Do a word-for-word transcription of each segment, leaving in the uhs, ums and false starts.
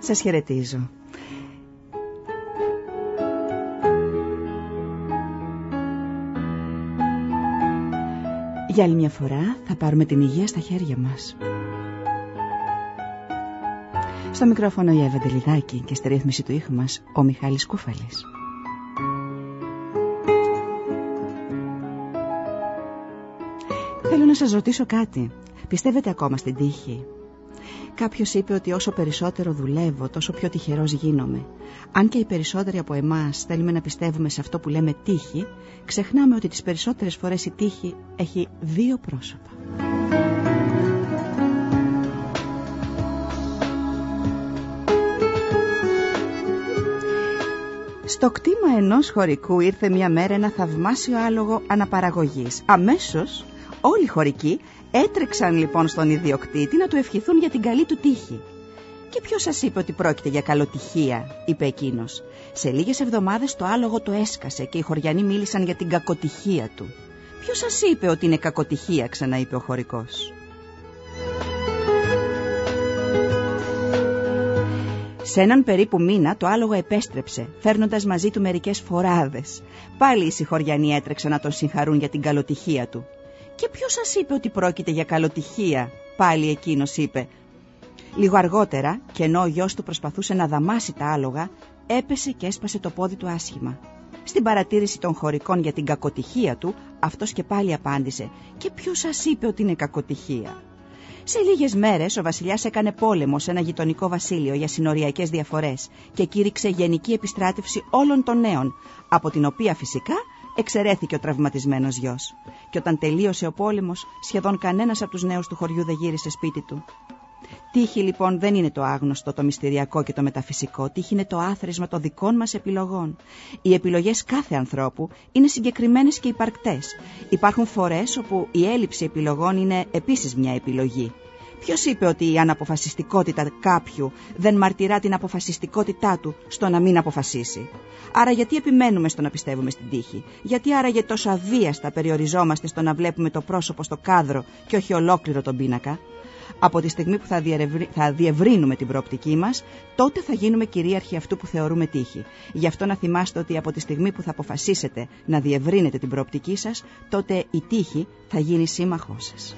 Σας χαιρετίζω. Για άλλη μια φορά θα πάρουμε την υγεία στα χέρια μας. Στο μικρόφωνο η Εύα Ντελιδάκη και στη ρύθμιση του ήχου μας ο Μιχάλης Κούφαλης. Θέλω να σας ρωτήσω κάτι. Πιστεύετε ακόμα στην τύχη? Κάποιος είπε ότι όσο περισσότερο δουλεύω, τόσο πιο τυχερός γίνομαι. Αν και οι περισσότεροι από εμάς θέλουμε να πιστεύουμε σε αυτό που λέμε τύχη, ξεχνάμε ότι τις περισσότερες φορές η τύχη έχει δύο πρόσωπα. Στο κτήμα ενός χωρικού ήρθε μια μέρα ένα θαυμάσιο άλογο αναπαραγωγής. Αμέσως όλοι οι χωρικοί έτρεξαν λοιπόν στον ιδιοκτήτη να του ευχηθούν για την καλή του τύχη. «Και ποιος σας είπε ότι πρόκειται για καλοτυχία?» είπε εκείνος. Σε λίγες εβδομάδες το άλογο το έσκασε και οι χωριανοί μίλησαν για την κακοτυχία του. «Ποιος σας είπε ότι είναι κακοτυχία?» ξαναείπε ο χωρικός. Σε έναν περίπου μήνα το άλογο επέστρεψε, φέρνοντας μαζί του μερικές φοράδες. Πάλι οι συγχωριανοί έτρεξαν να τον συγχαρούν για την καλοτυχία του. «Και ποιος σας είπε ότι πρόκειται για καλοτυχία?» πάλι εκείνος είπε. Λίγο αργότερα, και ενώ ο γιος του προσπαθούσε να δαμάσει τα άλογα, έπεσε και έσπασε το πόδι του άσχημα. Στην παρατήρηση των χωρικών για την κακοτυχία του, αυτός και πάλι απάντησε. «Και ποιος σας είπε ότι είναι κακοτυχία?» Σε λίγες μέρες ο βασιλιάς έκανε πόλεμο σε ένα γειτονικό βασίλειο για συνοριακές διαφορές και κήρυξε γενική επιστράτευση όλων των νέων, από την οποία φυσικά εξαιρέθηκε ο τραυματισμένος γιος. Και όταν τελείωσε ο πόλεμος, σχεδόν κανένας από τους νέους του χωριού δεν γύρισε σπίτι του. Τύχη λοιπόν δεν είναι το άγνωστο, το μυστηριακό και το μεταφυσικό. Τύχη είναι το άθροισμα των δικών μας επιλογών. Οι επιλογές κάθε ανθρώπου είναι συγκεκριμένες και υπαρκτές. Υπάρχουν φορές όπου η έλλειψη επιλογών είναι επίσης μια επιλογή. Ποιος είπε ότι η αναποφασιστικότητα κάποιου δεν μαρτυρά την αποφασιστικότητά του στο να μην αποφασίσει? Άρα γιατί επιμένουμε στο να πιστεύουμε στην τύχη? Γιατί άραγε τόσο αβίαστα περιοριζόμαστε στο να βλέπουμε το πρόσωπο στο κάδρο και όχι ολόκληρο τον πίνακα? Από τη στιγμή που θα, διευρύ... θα διευρύνουμε την προοπτική μας, τότε θα γίνουμε κυρίαρχοι αυτού που θεωρούμε τύχη. Γι' αυτό να θυμάστε ότι από τη στιγμή που θα αποφασίσετε να διευρύνετε την προοπτική σας, τότε η τύχη θα γίνει σύμμαχός σας.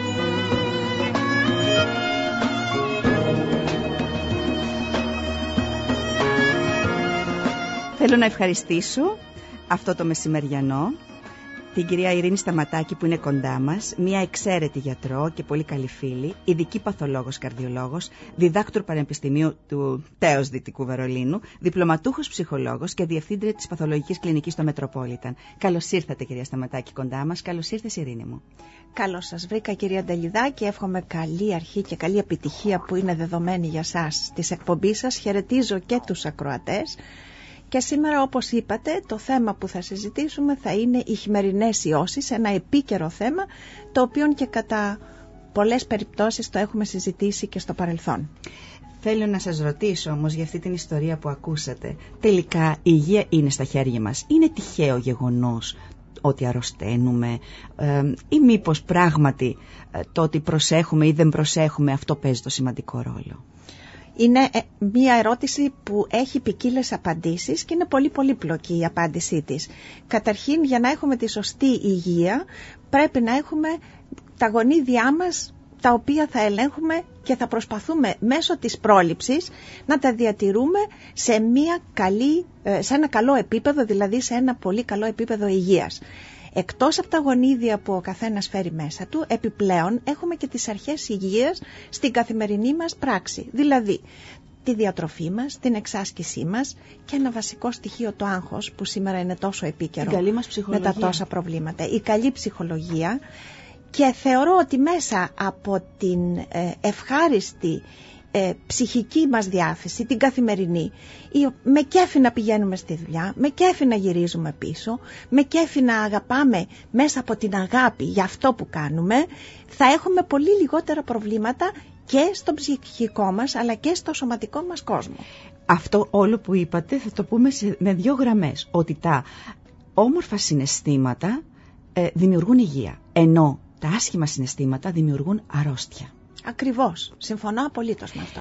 Θέλω να ευχαριστήσω αυτό το μεσημεριανό την κυρία Ειρήνη Σταματάκη που είναι κοντά μας, μια εξαίρετη γιατρό και πολύ καλή φίλη, ειδική παθολόγος καρδιολόγος, διδάκτορ πανεπιστημίου του ΤΕΟΣ Δυτικού Βερολίνου, διπλωματούχος ψυχολόγος και διευθύντρια της παθολογικής κλινικής στο Μετροπόλιταν. Καλώς ήρθατε κυρία Σταματάκη κοντά μας, καλώς ήρθες Ειρήνη μου. Καλώς σας βρήκα κυρία Ντελιδάκη, εύχομαι καλή αρχή και καλή επιτυχία που είναι δεδομένη για σας της εκπομπής σας. Χαιρετίζω και τους ακροατές. Και σήμερα, όπως είπατε, το θέμα που θα συζητήσουμε θα είναι οι χειμερινές ιώσεις, ένα επίκαιρο θέμα, το οποίο και κατά πολλές περιπτώσεις το έχουμε συζητήσει και στο παρελθόν. Θέλω να σας ρωτήσω όμως για αυτή την ιστορία που ακούσατε. Τελικά η υγεία είναι στα χέρια μας? Είναι τυχαίο γεγονός ότι αρρωσταίνουμε ε, ή μήπως πράγματι ε, το ότι προσέχουμε ή δεν προσέχουμε αυτό παίζει το σημαντικό ρόλο? Είναι μια ερώτηση που έχει ποικίλες απαντήσεις και είναι πολύ πολύπλοκη η απάντησή της. Καταρχήν, για να έχουμε τη σωστή υγεία πρέπει να έχουμε τα γονίδια μας, τα οποία θα ελέγχουμε και θα προσπαθούμε μέσω της πρόληψης να τα διατηρούμε σε, μια καλή, σε ένα καλό επίπεδο, δηλαδή σε ένα πολύ καλό επίπεδο υγείας. Εκτός από τα γονίδια που ο καθένας φέρει μέσα του, επιπλέον έχουμε και τις αρχές υγείας στην καθημερινή μας πράξη. Δηλαδή, τη διατροφή μας, την εξάσκησή μας και ένα βασικό στοιχείο, το άγχος, που σήμερα είναι τόσο επίκαιρο με τα τόσα προβλήματα. Η καλή ψυχολογία. Και θεωρώ ότι μέσα από την ε, ευχάριστη ε, ψυχική μας διάθεση, την καθημερινή, με κέφι να πηγαίνουμε στη δουλειά, με κέφι να γυρίζουμε πίσω, με κέφι να αγαπάμε μέσα από την αγάπη για αυτό που κάνουμε, θα έχουμε πολύ λιγότερα προβλήματα και στο ψυχικό μας αλλά και στο σωματικό μας κόσμο. Αυτό όλο που είπατε θα το πούμε σε, με δύο γραμμές, ότι τα όμορφα συναισθήματα ε, δημιουργούν υγεία, ενώ τα άσχημα συναισθήματα δημιουργούν αρρώστια. Ακριβώς. Συμφωνώ απολύτως με αυτό. Πάμε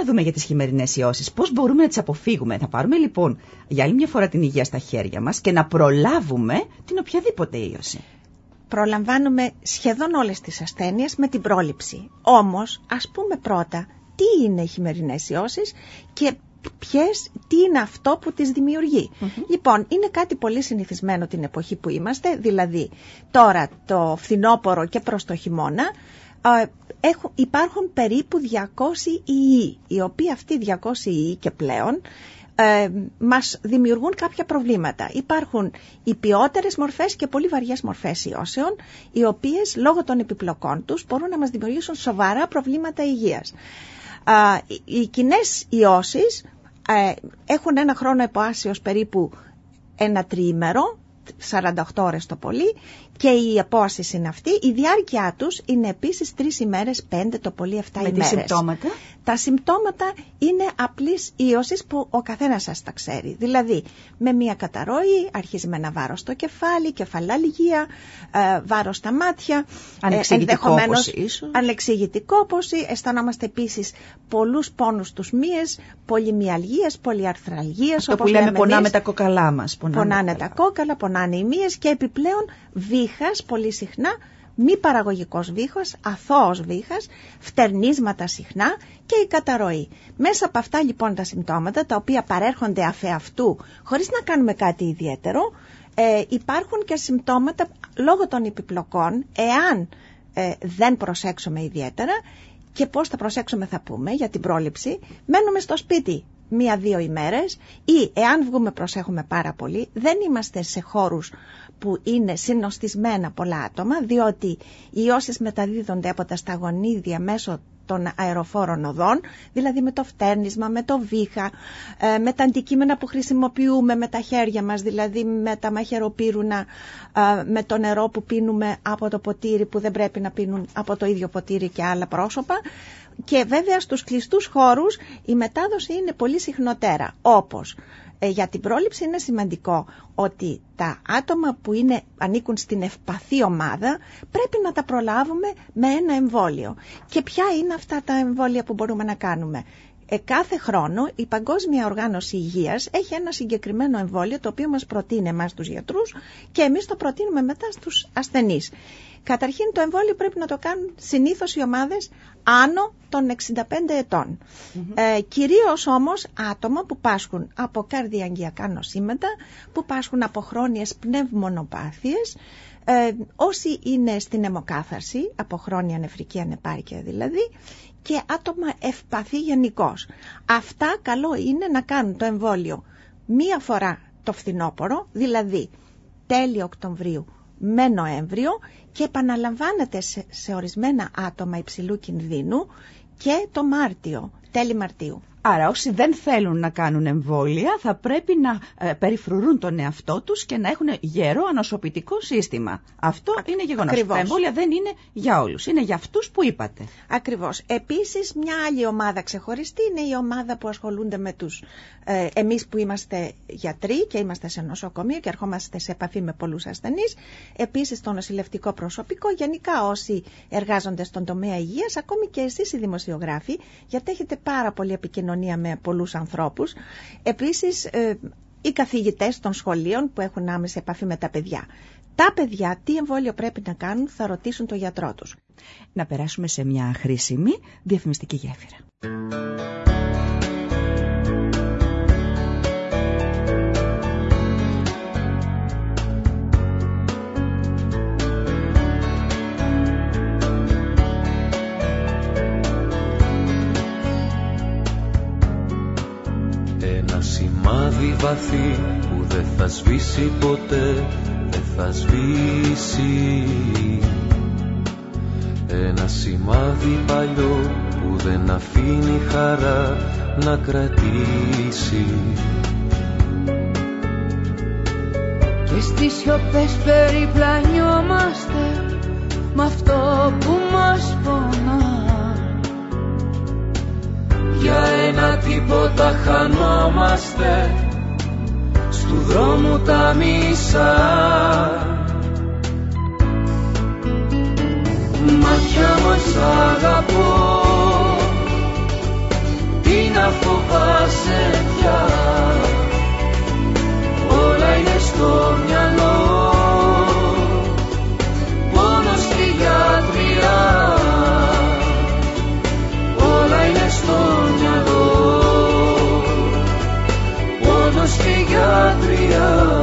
να δούμε για τις χειμερινές ιώσεις. Πώς μπορούμε να τις αποφύγουμε? Θα πάρουμε λοιπόν για άλλη μια φορά την υγεία στα χέρια μας και να προλάβουμε την οποιαδήποτε ίωση. Προλαμβάνουμε σχεδόν όλες τις ασθένειες με την πρόληψη. Όμως, ας πούμε πρώτα, τι είναι οι χειμερινές ιώσεις και ποιες, τι είναι αυτό που τις δημιουργεί. Mm-hmm. Λοιπόν, είναι κάτι πολύ συνηθισμένο την εποχή που είμαστε, δηλαδή τώρα το φθινόπωρο και προς το χειμώνα, Έχουν, υπάρχουν περίπου διακόσιοι ιοί, οι οποίοι αυτοί διακόσιοι ιοί και πλέον ε, μας δημιουργούν κάποια προβλήματα. Υπάρχουν οι ποιότερες μορφές και πολύ βαριές μορφές ιώσεων, οι οποίες λόγω των επιπλοκών τους μπορούν να μας δημιουργήσουν σοβαρά προβλήματα υγείας. Ε, οι κοινές ιώσεις ε, έχουν ένα χρόνο εποάσεως περίπου ένα τριήμερο, σαράντα οκτώ ώρες το πολύ, και η απόσταση είναι αυτή. Η διάρκεια τους είναι επίσης τρεις ημέρες, πέντε το πολύ εφτά ημέρες. Με τι συμπτώματα? Τα συμπτώματα είναι απλής ίωσης που ο καθένας σας τα ξέρει. Δηλαδή με μια καταρροή, αρχίζει με ένα βάρος στο κεφάλι, κεφαλάλγεια, ε, βάρος στα μάτια, ανεξήγητη κόπωση ίσως. Ανεξήγητη κόπωση, αισθανόμαστε επίσης πολλούς πόνους στους μύες, πολυμυαλγίες, πολυαρθραλγίες. Αυτό που λέμε πονάμε τα κόκαλά μας. Πονάνε, πονάνε τα κόκαλα, πονάνε οι μύες και επιπλέον βήχας πολύ συχνά, μη παραγωγικός βήχος, αθώος βήχας, φτερνίσματα συχνά και η καταρροή. Μέσα από αυτά λοιπόν τα συμπτώματα, τα οποία παρέρχονται αφεαυτού χωρίς να κάνουμε κάτι ιδιαίτερο, ε, υπάρχουν και συμπτώματα λόγω των επιπλοκών, εάν ε, δεν προσέξουμε ιδιαίτερα. Και πώς θα προσέξουμε θα πούμε για την πρόληψη. Μένουμε στο σπίτι μία-δύο ημέρες ή εάν βγούμε προσέχουμε πάρα πολύ. Δεν είμαστε σε χώρους που είναι συνοστισμένα πολλά άτομα, διότι οι ιώσεις μεταδίδονται από τα σταγονίδια μέσω των αεροφόρων οδών, δηλαδή με το φτέρνισμα, με το βήχα, με τα αντικείμενα που χρησιμοποιούμε με τα χέρια μας, δηλαδή με τα μαχαιροπύρουνα, με το νερό που πίνουμε από το ποτήρι που δεν πρέπει να πίνουν από το ίδιο ποτήρι και άλλα πρόσωπα. Και βέβαια στους κλειστούς χώρους η μετάδοση είναι πολύ συχνοτέρα, όπως ε, για την πρόληψη είναι σημαντικό ότι τα άτομα που είναι, ανήκουν στην ευπαθή ομάδα πρέπει να τα προλάβουμε με ένα εμβόλιο. Και ποια είναι αυτά τα εμβόλια που μπορούμε να κάνουμε? Ε, κάθε χρόνο η Παγκόσμια Οργάνωση Υγείας έχει ένα συγκεκριμένο εμβόλιο το οποίο μας προτείνει εμάς τους γιατρούς και εμείς το προτείνουμε μετά στους ασθενείς. Καταρχήν το εμβόλιο πρέπει να το κάνουν συνήθως οι ομάδες άνω των εξήντα πέντε ετών. Mm-hmm. Ε, κυρίως όμως άτομα που πάσχουν από καρδιαγγειακά νοσήματα, που πάσχουν από χρόνιες πνευμονοπάθειες, ε, όσοι είναι στην αιμοκάθαρση, από χρόνια νεφρική ανεπάρκεια δηλαδή, και άτομα ευπαθή γενικώς. Αυτά καλό είναι να κάνουν το εμβόλιο μία φορά το φθινόπωρο, δηλαδή τέλη Οκτωβρίου με Νοέμβριο, και επαναλαμβάνεται σε, σε ορισμένα άτομα υψηλού κινδύνου και το Μάρτιο, τέλη Μαρτίου. Άρα όσοι δεν θέλουν να κάνουν εμβόλια θα πρέπει να ε, περιφρουρούν τον εαυτό τους και να έχουν γερό ανοσοποιητικό σύστημα. Αυτό Α, είναι γεγονός. Ακριβώς. Τα εμβόλια δεν είναι για όλους, είναι για αυτούς που είπατε. Ακριβώς. Επίσης μια άλλη ομάδα ξεχωριστή είναι η ομάδα που ασχολούνται με τους, ε, εμείς που είμαστε γιατροί και είμαστε σε νοσοκομείο και ερχόμαστε σε επαφή με πολλούς ασθενείς. Επίσης το νοσηλευτικό προσωπικό, γενικά όσοι εργάζονται στον τομέα υγείας, ακόμη και εσείς οι δημοσιογράφοι, γιατί έχετε πάρα πολύ επικοινωνία με πολλούς ανθρώπους. Επίσης ε, οι καθηγητές των σχολείων που έχουν άμεση επαφή με τα παιδιά. Τα παιδιά τι εμβόλιο πρέπει να κάνουν θα ρωτήσουν τον γιατρό τους. Να περάσουμε σε μια χρήσιμη διαφημιστική γέφυρα. Σημάδι βαθύ που δεν θα σβήσει ποτέ, δεν θα σβήσει. Ένα σημάδι παλιό που δεν αφήνει χαρά να κρατήσει. Και στις σιωπές περιπλανιόμαστε μ' αυτό που μας πονά. Για ένα τίποτα χανόμαστε στου δρόμου τα μισά. Μάτια μας αγαπώ, τι φοβάσαι πια, όλα είναι στο μυαλό. Πόνο στη γιατριά, όλα είναι στο μυαλό. Πόνο στη γιατριά.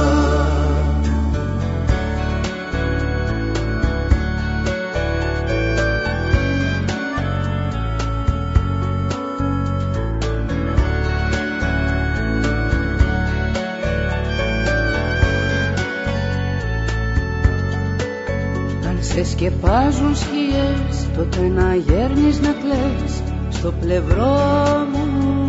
Σε σκεπάζουν σκιές, τότε να γέρνεις να κλαις στο πλευρό μου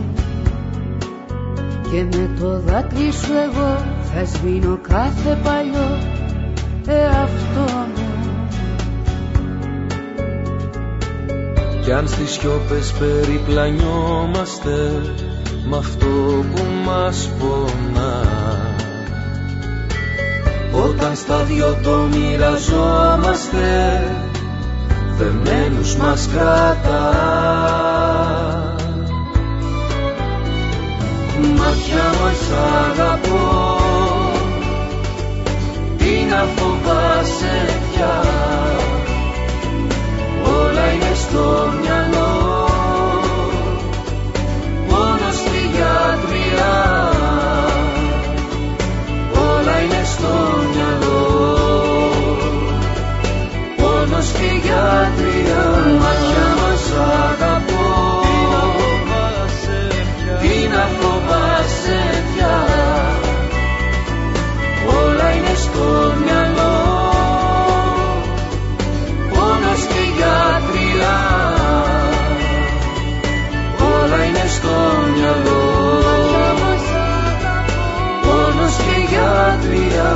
και με το δάκρυ σου εγώ θα σβήνω κάθε παλιό εαυτό μου. Κι αν στις σιώπες περιπλανιόμαστε μ' αυτό που μας πονά, όταν στα δυο το μοιραζόμαστε, δεμένους μας κρατά. Μάτια μας αγαπώ, τι να φοβάσαι πια, όλα είναι στο μυαλό. Πόνο στη γιατριά, όλα είναι στο μυαλό. Πόνο στη γιατριά, μάτια μας αγαπώ, τι να φοβάσαι πια, όλα είναι στο μυαλό. Πόνο στη γιατριά, όλα είναι στο μυαλό. Πόνο στη γιατριά.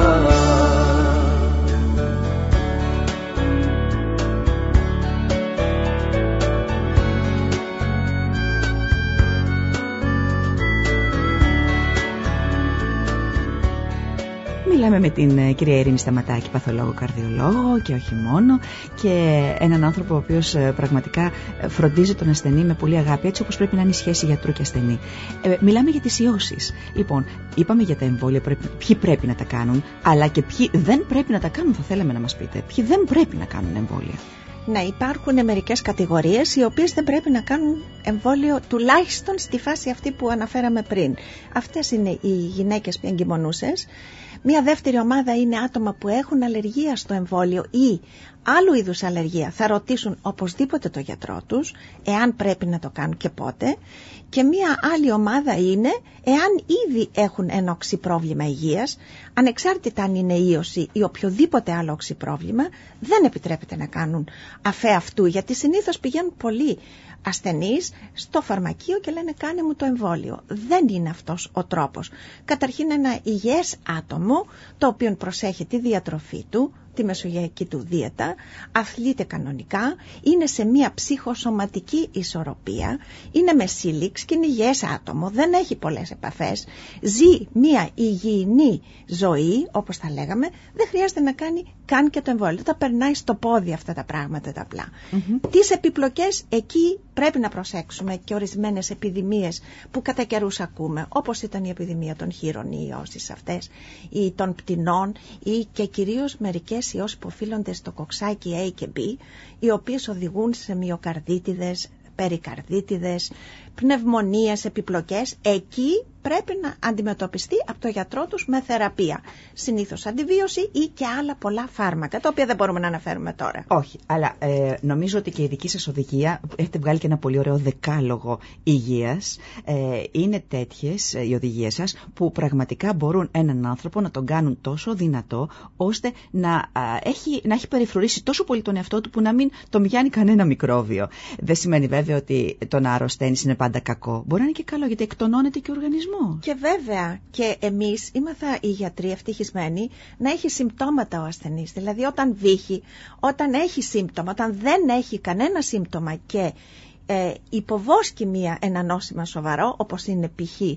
Μιλάμε με την κυρία Ειρήνη Σταματάκη, παθολόγο καρδιολόγο και όχι μόνο, και έναν άνθρωπο ο οποίος πραγματικά φροντίζει τον ασθενή με πολύ αγάπη, έτσι όπως πρέπει να είναι η σχέση γιατρού και ασθενή. Ε, μιλάμε για τις ιώσεις. Λοιπόν, είπαμε για τα εμβόλια, πρέπει, ποιοι πρέπει να τα κάνουν, αλλά και ποιοι δεν πρέπει να τα κάνουν, θα θέλαμε να μας πείτε. Ποιοι δεν πρέπει να κάνουν εμβόλια. Ναι, υπάρχουν μερικές κατηγορίες οι οποίες δεν πρέπει να κάνουν εμβόλιο, τουλάχιστον στη φάση αυτή που αναφέραμε πριν. Αυτές είναι οι γυναίκες εγκυμονούσες. Μία δεύτερη ομάδα είναι άτομα που έχουν αλλεργία στο εμβόλιο ή άλλου είδους αλλεργία. Θα ρωτήσουν οπωσδήποτε το γιατρό τους εάν πρέπει να το κάνουν και πότε. Και μία άλλη ομάδα είναι εάν ήδη έχουν ένα οξύ πρόβλημα υγείας, ανεξάρτητα αν είναι ίωση ή οποιοδήποτε άλλο οξύ πρόβλημα, δεν επιτρέπεται να κάνουν αφέ αυτού, γιατί συνήθως πηγαίνουν πολλοί ασθενείς στο φαρμακείο και λένε κάνε μου το εμβόλιο. Δεν είναι αυτός ο τρόπος. Καταρχήν ένα υγιές άτομο, το οποίο προσέχει τη διατροφή του, τη μεσογειακή του δίαιτα, αθλείται κανονικά, είναι σε μια ψυχοσωματική ισορροπία, είναι με σύλληξη και είναι υγιές άτομο, δεν έχει πολλές επαφές, ζει μια υγιεινή ζωή, όπως θα λέγαμε, δεν χρειάζεται να κάνει καν και το εμβόλιο. Τα περνάει στο πόδι αυτά τα πράγματα τα απλά. Mm-hmm. Τις επιπλοκές εκεί πρέπει να προσέξουμε και ορισμένες επιδημίες που κατά καιρούς ακούμε, όπως ήταν η επιδημία των χείρων, οι ιώσεις αυτές, ή των πτηνών, ή και κυρίως μερικές ιώσεις που οφείλονται στο κοξάκι A και B, οι οποίες οδηγούν σε μυοκαρδίτιδες, περικαρδίτιδες, πνευμονίες, επιπλοκές. Εκεί πρέπει να αντιμετωπιστεί από το γιατρό τους με θεραπεία. Συνήθως αντιβίωση ή και άλλα πολλά φάρμακα, τα οποία δεν μπορούμε να αναφέρουμε τώρα. Όχι, αλλά ε, νομίζω ότι και η δική σας οδηγία, έχετε βγάλει και ένα πολύ ωραίο δεκάλογο υγείας, ε, είναι τέτοιες οι οδηγίες σας που πραγματικά μπορούν έναν άνθρωπο να τον κάνουν τόσο δυνατό, ώστε να, α, έχει, να έχει περιφρουρήσει τόσο πολύ τον εαυτό του που να μην τον πιάνει κανένα μικρόβιο. Δεν σημαίνει βέβαια ότι το να αρρωσταίνεις είναι πάντα κακό. Μπορεί να είναι και καλό, γιατί εκτονώνεται και ο οργανισμός. Και βέβαια και εμείς είμαστε οι γιατροί ευτυχισμένοι να έχει συμπτώματα ο ασθενής. Δηλαδή όταν βύχει, όταν έχει σύμπτωμα, όταν δεν έχει κανένα σύμπτωμα και ε, υποβόσκει μια, ένα νόσημα σοβαρό, όπως είναι π.χ.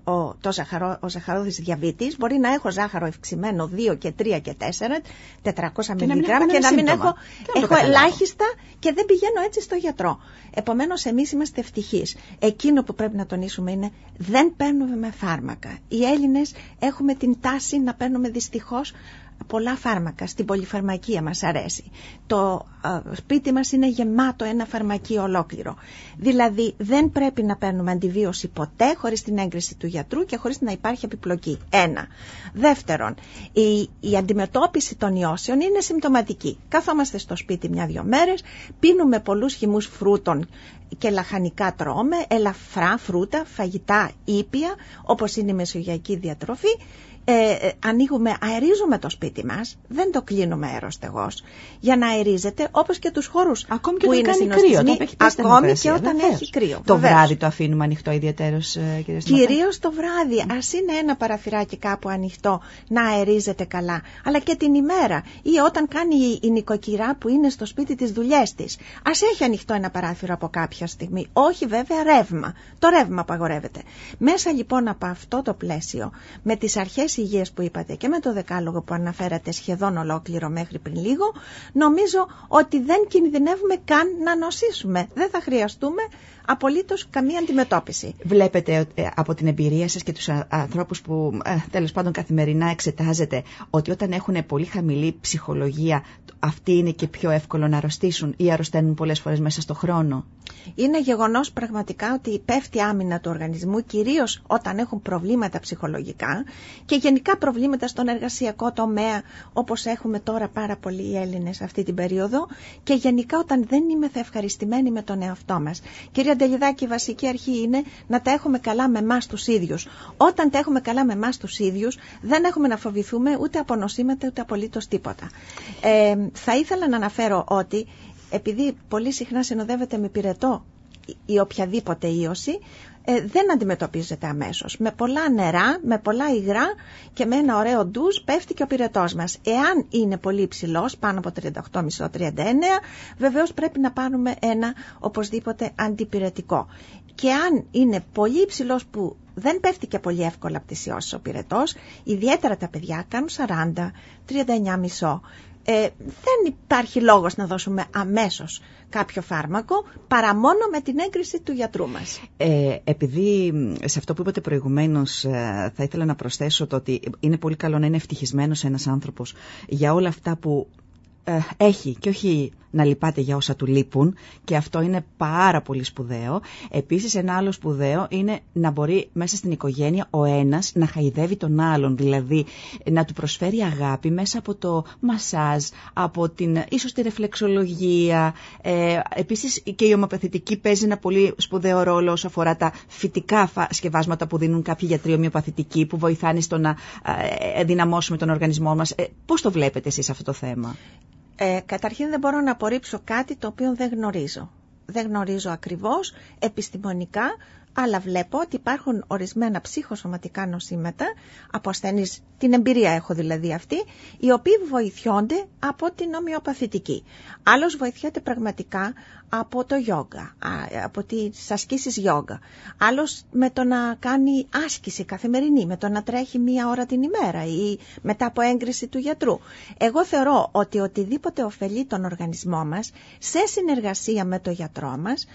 ο, το ζαχαρό, ο ζαχαρόδης διαβήτης, μπορεί να έχω ζάχαρο ευξημένο δύο και τρία και τέσσερα, τετρακόσια μιλιγκράμμ και να μην έχω, έχω ελάχιστα και δεν πηγαίνω έτσι στο γιατρό. Επομένως, εμείς είμαστε ευτυχείς. Εκείνο που πρέπει να τονίσουμε είναι δεν παίρνουμε με φάρμακα. Οι Έλληνες έχουμε την τάση να παίρνουμε δυστυχώς πολλά φάρμακα. Στην πολυφαρμακεία μας αρέσει. Το α, σπίτι μας είναι γεμάτο ένα φαρμακείο ολόκληρο. Δηλαδή δεν πρέπει να παίρνουμε αντιβίωση ποτέ χωρίς την έγκριση του γιατρού και χωρίς να υπάρχει επιπλοκή. Ένα. Δεύτερον, η, η αντιμετώπιση των ιώσεων είναι συμπτωματική. Καθόμαστε στο σπίτι μια-δυο μέρες, πίνουμε πολλούς χυμούς φρούτων και λαχανικά τρώμε, ελαφρά φρούτα, φαγητά ήπια, όπως είναι η μεσογειακή διατροφή. Ε, ανοίγουμε, αερίζουμε το σπίτι μας, δεν το κλείνουμε αεροστεγώς για να αερίζεται, όπως και τους χώρους ακόμη και που είναι συνοστισμοί, ακόμη και όταν βεβαίως. Έχει κρύο. Το βεβαίως. Βράδυ το αφήνουμε ανοιχτό ιδιαίτερος, κυρία Σταματάκη? Κυρίως το βράδυ, ας είναι ένα παραθυράκι κάπου ανοιχτό να αερίζεται καλά, αλλά και την ημέρα ή όταν κάνει η νοικοκυρά που είναι στο σπίτι τις δουλειές της, ας έχει ανοιχτό ένα παράθυρο από κάποια στιγμή, όχι βέβαια ρεύμα, το ρεύμα απαγορεύεται. Μέσα λοιπόν από αυτό το πλαίσιο, με τις αρχές υγείας που είπατε και με το δεκάλογο που αναφέρατε σχεδόν ολόκληρο μέχρι πριν λίγο, νομίζω ότι δεν κινδυνεύουμε καν να νοσήσουμε. Δεν θα χρειαστούμε απολύτως καμία αντιμετώπιση. Βλέπετε ε, από την εμπειρία σας και τους α, ανθρώπους που ε, τέλος πάντων καθημερινά εξετάζετε ότι όταν έχουν πολύ χαμηλή ψυχολογία αυτοί είναι και πιο εύκολο να αρρωστήσουν ή αρρωσταίνουν πολλές φορές μέσα στο χρόνο? Είναι γεγονός πραγματικά ότι πέφτει άμυνα του οργανισμού, κυρίως όταν έχουν προβλήματα ψυχολογικά και γενικά προβλήματα στον εργασιακό τομέα, όπως έχουμε τώρα πάρα πολλοί οι Έλληνες αυτή την περίοδο, και γενικά όταν δεν είμαστε ευχαριστημένοι με τον εαυτό μας. Κυρία Ντελιδάκη, η βασική αρχή είναι να τα έχουμε καλά με εμάς τους ίδιους. Όταν τα έχουμε καλά με εμάς τους ίδιους, δεν έχουμε να φοβηθούμε ούτε από νοσήματα ούτε απολύτως τίποτα. Ε, θα ήθελα να αναφέρω ότι επειδή πολύ συχνά συνοδεύεται με πυρετό ή οποιαδήποτε ίωση, ε, δεν αντιμετωπίζεται αμέσως. Με πολλά νερά, με πολλά υγρά και με ένα ωραίο ντουζ πέφτει και ο πυρετός μας. Εάν είναι πολύ υψηλός, πάνω από τριάντα οκτώ κόμμα πέντε τριάντα εννέα, βεβαίως πρέπει να πάρουμε ένα οπωσδήποτε αντιπυρετικό. Και αν είναι πολύ υψηλός που δεν πέφτει και πολύ εύκολα από τις ιώσεις ο πυρετός, ιδιαίτερα τα παιδιά κάνουν σαράντα, τριάντα εννέα κόμμα πέντε. Ε, δεν υπάρχει λόγος να δώσουμε αμέσως κάποιο φάρμακο παρά μόνο με την έγκριση του γιατρού μας. Ε, επειδή σε αυτό που είπατε προηγουμένως ε, θα ήθελα να προσθέσω το ότι είναι πολύ καλό να είναι ευτυχισμένος ένας άνθρωπος για όλα αυτά που ε, έχει και όχι να λυπάται για όσα του λείπουν, και αυτό είναι πάρα πολύ σπουδαίο. Επίσης ένα άλλο σπουδαίο είναι να μπορεί μέσα στην οικογένεια ο ένας να χαϊδεύει τον άλλον, δηλαδή να του προσφέρει αγάπη μέσα από το μασάζ, από την ίσως τη ρεφλεξολογία. Ε, επίσης και η ομοιοπαθητική παίζει ένα πολύ σπουδαίο ρόλο όσο αφορά τα φυτικά σκευάσματα που δίνουν κάποιοι γιατροί ομοιοπαθητικοί που βοηθάνε στο να ε, δυναμώσουμε τον οργανισμό μας. Ε, πώς το βλέπετε εσείς αυτό το θέμα? Ε, καταρχήν δεν μπορώ να απορρίψω κάτι το οποίο δεν γνωρίζω. Δεν γνωρίζω ακριβώς επιστημονικά, αλλά βλέπω ότι υπάρχουν ορισμένα ψυχοσωματικά νοσήματα από ασθενείς, την εμπειρία έχω δηλαδή αυτή, οι οποίοι βοηθιόνται από την ομοιοπαθητική. Άλλος βοηθιέται πραγματικά από το γιόγκα, από τις ασκήσεις γιόγκα. Άλλος με το να κάνει άσκηση καθημερινή, με το να τρέχει μία ώρα την ημέρα ή μετά από έγκριση του γιατρού. Εγώ θεωρώ ότι οτιδήποτε ωφελεί τον οργανισμό μας, σε συνεργασία με το γιατρό μας,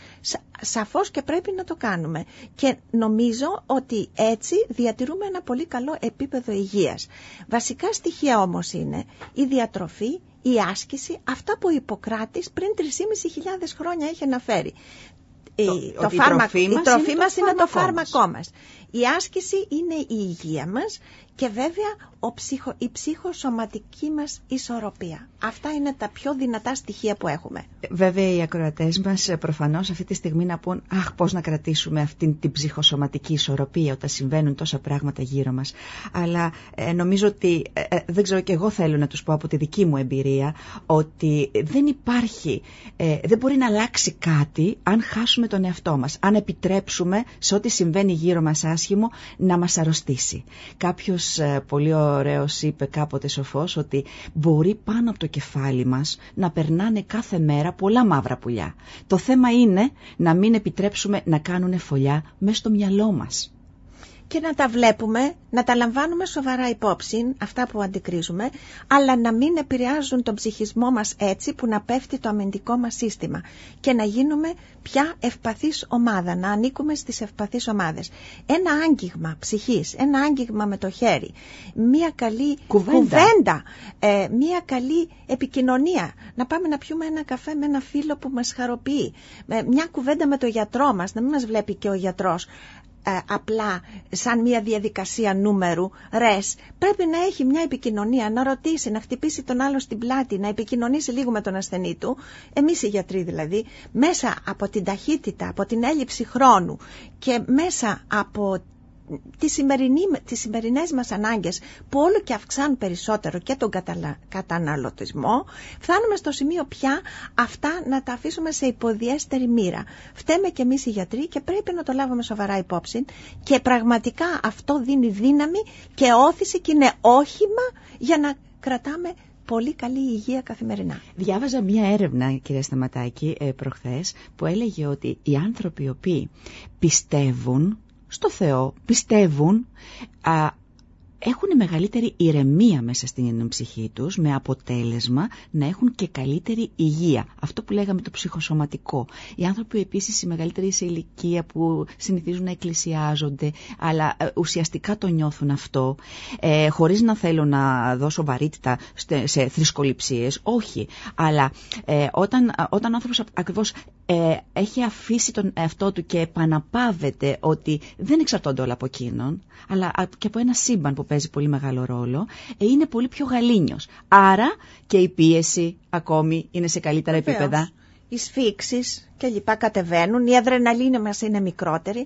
σαφώς και πρέπει να το κάνουμε. Και νομίζω ότι έτσι διατηρούμε ένα πολύ καλό επίπεδο υγείας. Βασικά στοιχεία όμως είναι η διατροφή, η άσκηση, αυτά που ο Ιπποκράτης πριν τρεις χιλιάδες πεντακόσια χρόνια έχει αναφέρει. Το, η, το φάρμακο, η τροφή μας είναι, είναι το φάρμακό μας. Η άσκηση είναι η υγεία μας και βέβαια ο ψυχο, η ψυχοσωματική μας ισορροπία. Αυτά είναι τα πιο δυνατά στοιχεία που έχουμε. Βέβαια οι ακροατές μας προφανώς αυτή τη στιγμή να πούν αχ, πώς να κρατήσουμε αυτή την ψυχοσωματική ισορροπία όταν συμβαίνουν τόσα πράγματα γύρω μας. Αλλά ε, νομίζω ότι, ε, δεν ξέρω, και εγώ θέλω να τους πω από τη δική μου εμπειρία ότι δεν υπάρχει, ε, δεν μπορεί να αλλάξει κάτι αν χάσουμε τον εαυτό μας, αν επιτρέψουμε σε ό,τι συμβαίνει γύρω μας άσχημο να μας αρρωστήσει. Κάποιος ε, πολύ ωραίος είπε κάποτε σοφός ότι μπορεί πάνω από το κεφάλι μας να περνάνε κάθε μέρα πολλά μαύρα πουλιά. Το θέμα είναι να μην επιτρέψουμε να κάνουν φωλιά μέσα στο μυαλό μας. και να τα βλέπουμε, να τα λαμβάνουμε σοβαρά υπόψη, αυτά που αντικρίζουμε, αλλά να μην επηρεάζουν τον ψυχισμό μας έτσι που να πέφτει το αμυντικό μας σύστημα και να γίνουμε πια ευπαθής ομάδα, να ανήκουμε στις ευπαθείς ομάδες. Ένα άγγιγμα ψυχής, ένα άγγιγμα με το χέρι, μία καλή κουβέντα, κουβέντα ε, μία καλή επικοινωνία, να πάμε να πιούμε ένα καφέ με ένα φίλο που μας χαροποιεί, μια κουβέντα με το γιατρό μας, να μην μας βλέπει και ο γιατρός Ε, απλά σαν μια διαδικασία νούμερου, ρες, πρέπει να έχει μια επικοινωνία, να ρωτήσει, να χτυπήσει τον άλλο στην πλάτη, να επικοινωνήσει λίγο με τον ασθενή του, εμείς οι γιατροί δηλαδή, μέσα από την ταχύτητα, από την έλλειψη χρόνου και μέσα από τις, σημερινή, τις σημερινές μας ανάγκες που όλο και αυξάνουν περισσότερο και τον καταλα... καταναλωτισμό, φτάνουμε στο σημείο πια αυτά να τα αφήσουμε σε υποδιέστερη μοίρα. Φταίμε και εμείς οι γιατροί και πρέπει να το λάβουμε σοβαρά υπόψη και πραγματικά αυτό δίνει δύναμη και όθηση και είναι όχημα για να κρατάμε πολύ καλή υγεία καθημερινά. Διάβαζα μία έρευνα, κυρία Σταματάκη, προχθές, που έλεγε ότι οι άνθρωποι οι οποίοι πιστεύουν στο Θεό, πιστεύουν, α, έχουν μεγαλύτερη ηρεμία μέσα στην ψυχή τους, με αποτέλεσμα να έχουν και καλύτερη υγεία. Αυτό που λέγαμε το ψυχοσωματικό. Οι άνθρωποι επίσης οι μεγαλύτεροι σε ηλικία που συνηθίζουν να εκκλησιάζονται, αλλά ε, ουσιαστικά το νιώθουν αυτό, ε, χωρίς να θέλω να δώσω βαρύτητα σε θρησκοληψίες, όχι. Αλλά ε, όταν, όταν ο άνθρωπος ακριβώς ε, έχει αφήσει τον εαυτό του και επαναπάβεται ότι δεν εξαρτώνται όλα από εκείνον, αλλά και από ένα σύμπαν που παίζει πολύ μεγάλο ρόλο, είναι πολύ πιο γαλήνιος. Άρα και η πίεση ακόμη είναι σε καλύτερα Βεβαίως. επίπεδα. Οι σφίξεις και λοιπά κατεβαίνουν, η αδρεναλίνη μας είναι μικρότερη.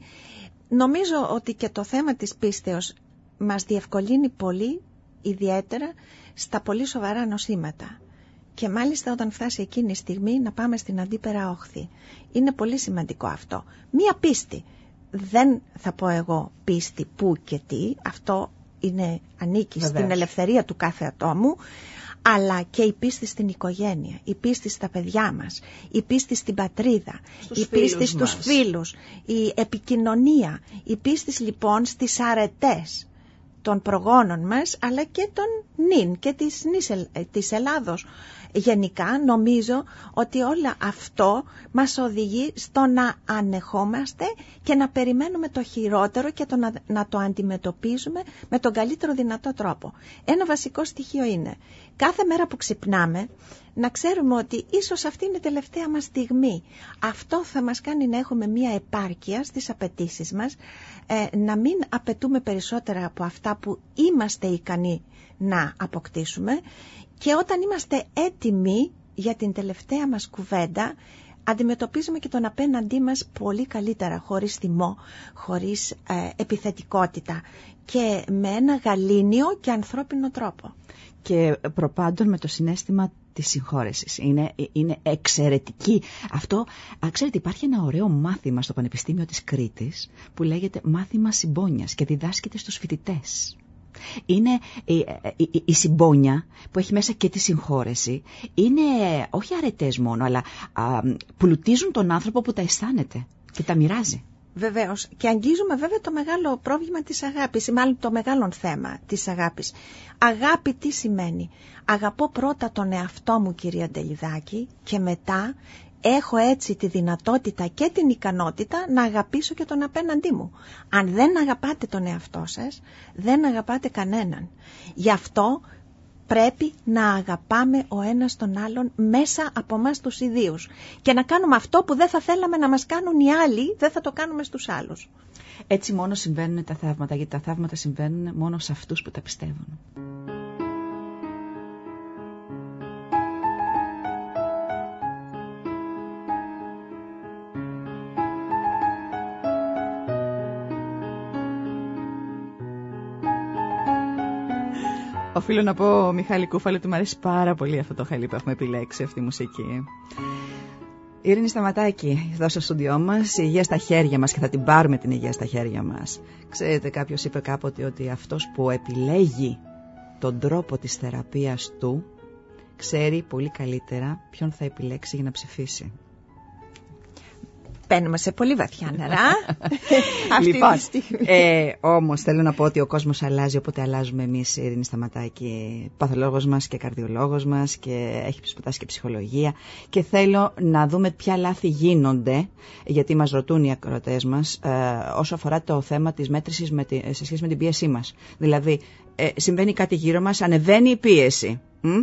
Νομίζω ότι και το θέμα της πίστεως μας διευκολύνει πολύ, ιδιαίτερα στα πολύ σοβαρά νοσήματα. Και μάλιστα όταν φτάσει εκείνη η στιγμή να πάμε στην αντίπερα όχθη. Είναι πολύ σημαντικό αυτό. Μία πίστη. Δεν θα πω εγώ πίστη που και τι, αυτό είναι, ανήκει Βεβαίως. στην ελευθερία του κάθε ατόμου, αλλά και η πίστη στην οικογένεια, η πίστη στα παιδιά μας, η πίστη στην πατρίδα, στους η πίστη στους μας. φίλους, η επικοινωνία, η πίστη λοιπόν στις αρετές των προγόνων μας, αλλά και των νυν και της, της Ελλάδος. Γενικά νομίζω ότι όλο αυτό μας οδηγεί στο να ανεχόμαστε και να περιμένουμε το χειρότερο και το να, να το αντιμετωπίζουμε με τον καλύτερο δυνατό τρόπο. Ένα βασικό στοιχείο είναι κάθε μέρα που ξυπνάμε να ξέρουμε ότι ίσως αυτή είναι η τελευταία μας στιγμή. Αυτό θα μας κάνει να έχουμε μία επάρκεια στις απαιτήσεις μας, ε, να μην απαιτούμε περισσότερα από αυτά που είμαστε ικανοί να αποκτήσουμε, και όταν είμαστε έτοιμοι για την τελευταία μας κουβέντα, αντιμετωπίζουμε και τον απέναντί μας πολύ καλύτερα, χωρίς θυμό, χωρίς ε, επιθετικότητα και με ένα γαλήνιο και ανθρώπινο τρόπο. Και προπάντων με το συναίσθημα της συγχώρεσης. Είναι, είναι εξαιρετική. Αυτό, ξέρετε, υπάρχει ένα ωραίο μάθημα στο Πανεπιστήμιο της Κρήτης που λέγεται μάθημα συμπόνιας και διδάσκεται στους φοιτητές. Είναι η, η, η, η συμπόνια που έχει μέσα και τη συγχώρεση. Είναι όχι αρετές μόνο, αλλά α, πλουτίζουν τον άνθρωπο που τα αισθάνεται και τα μοιράζει. Βεβαίως. Και αγγίζουμε βέβαια το μεγάλο πρόβλημα της αγάπης, ή μάλλον το μεγάλο θέμα της αγάπης. Αγάπη τι σημαίνει? Αγαπώ πρώτα τον εαυτό μου, κυρία Ντελιδάκη, και μετά έχω έτσι τη δυνατότητα και την ικανότητα να αγαπήσω και τον απέναντί μου. Αν δεν αγαπάτε τον εαυτό σας, δεν αγαπάτε κανέναν. Γι' αυτό πρέπει να αγαπάμε ο ένας τον άλλον μέσα από μας τους ιδίους. Και να κάνουμε αυτό που δεν θα θέλαμε να μας κάνουν οι άλλοι, δεν θα το κάνουμε στους άλλους. Έτσι μόνο συμβαίνουν τα θαύματα, γιατί τα θαύματα συμβαίνουν μόνο σε αυτούς που τα πιστεύουν. Οφείλω να πω, ο Μιχάλη Κούφαλη, ότι μου αρέσει πάρα πολύ αυτό το χαλί που έχουμε επιλέξει, αυτή η μουσική. Ειρήνη Σταματάκη, εδώ στο στούντιό μας, η υγεία στα χέρια μας, και θα την πάρουμε την υγεία στα χέρια μας. Ξέρετε, κάποιος είπε κάποτε ότι αυτός που επιλέγει τον τρόπο της θεραπείας του, ξέρει πολύ καλύτερα ποιον θα επιλέξει για να ψηφίσει. μπαίνουμε σε πολύ βαθιά νερά. Λοιπόν, ε, όμως θέλω να πω ότι ο κόσμος αλλάζει, οπότε αλλάζουμε εμείς, η Ειρήνη Σταματάκη, παθολόγος μας και καρδιολόγος μας, και έχει σπουδάσει και ψυχολογία, και θέλω να δούμε ποια λάθη γίνονται, γιατί μας ρωτούν οι ακροατές μας, ε, όσο αφορά το θέμα της μέτρησης με τη, σε σχέση με την πίεσή μας. Δηλαδή, ε, συμβαίνει κάτι γύρω μας, ανεβαίνει η πίεση. Μ?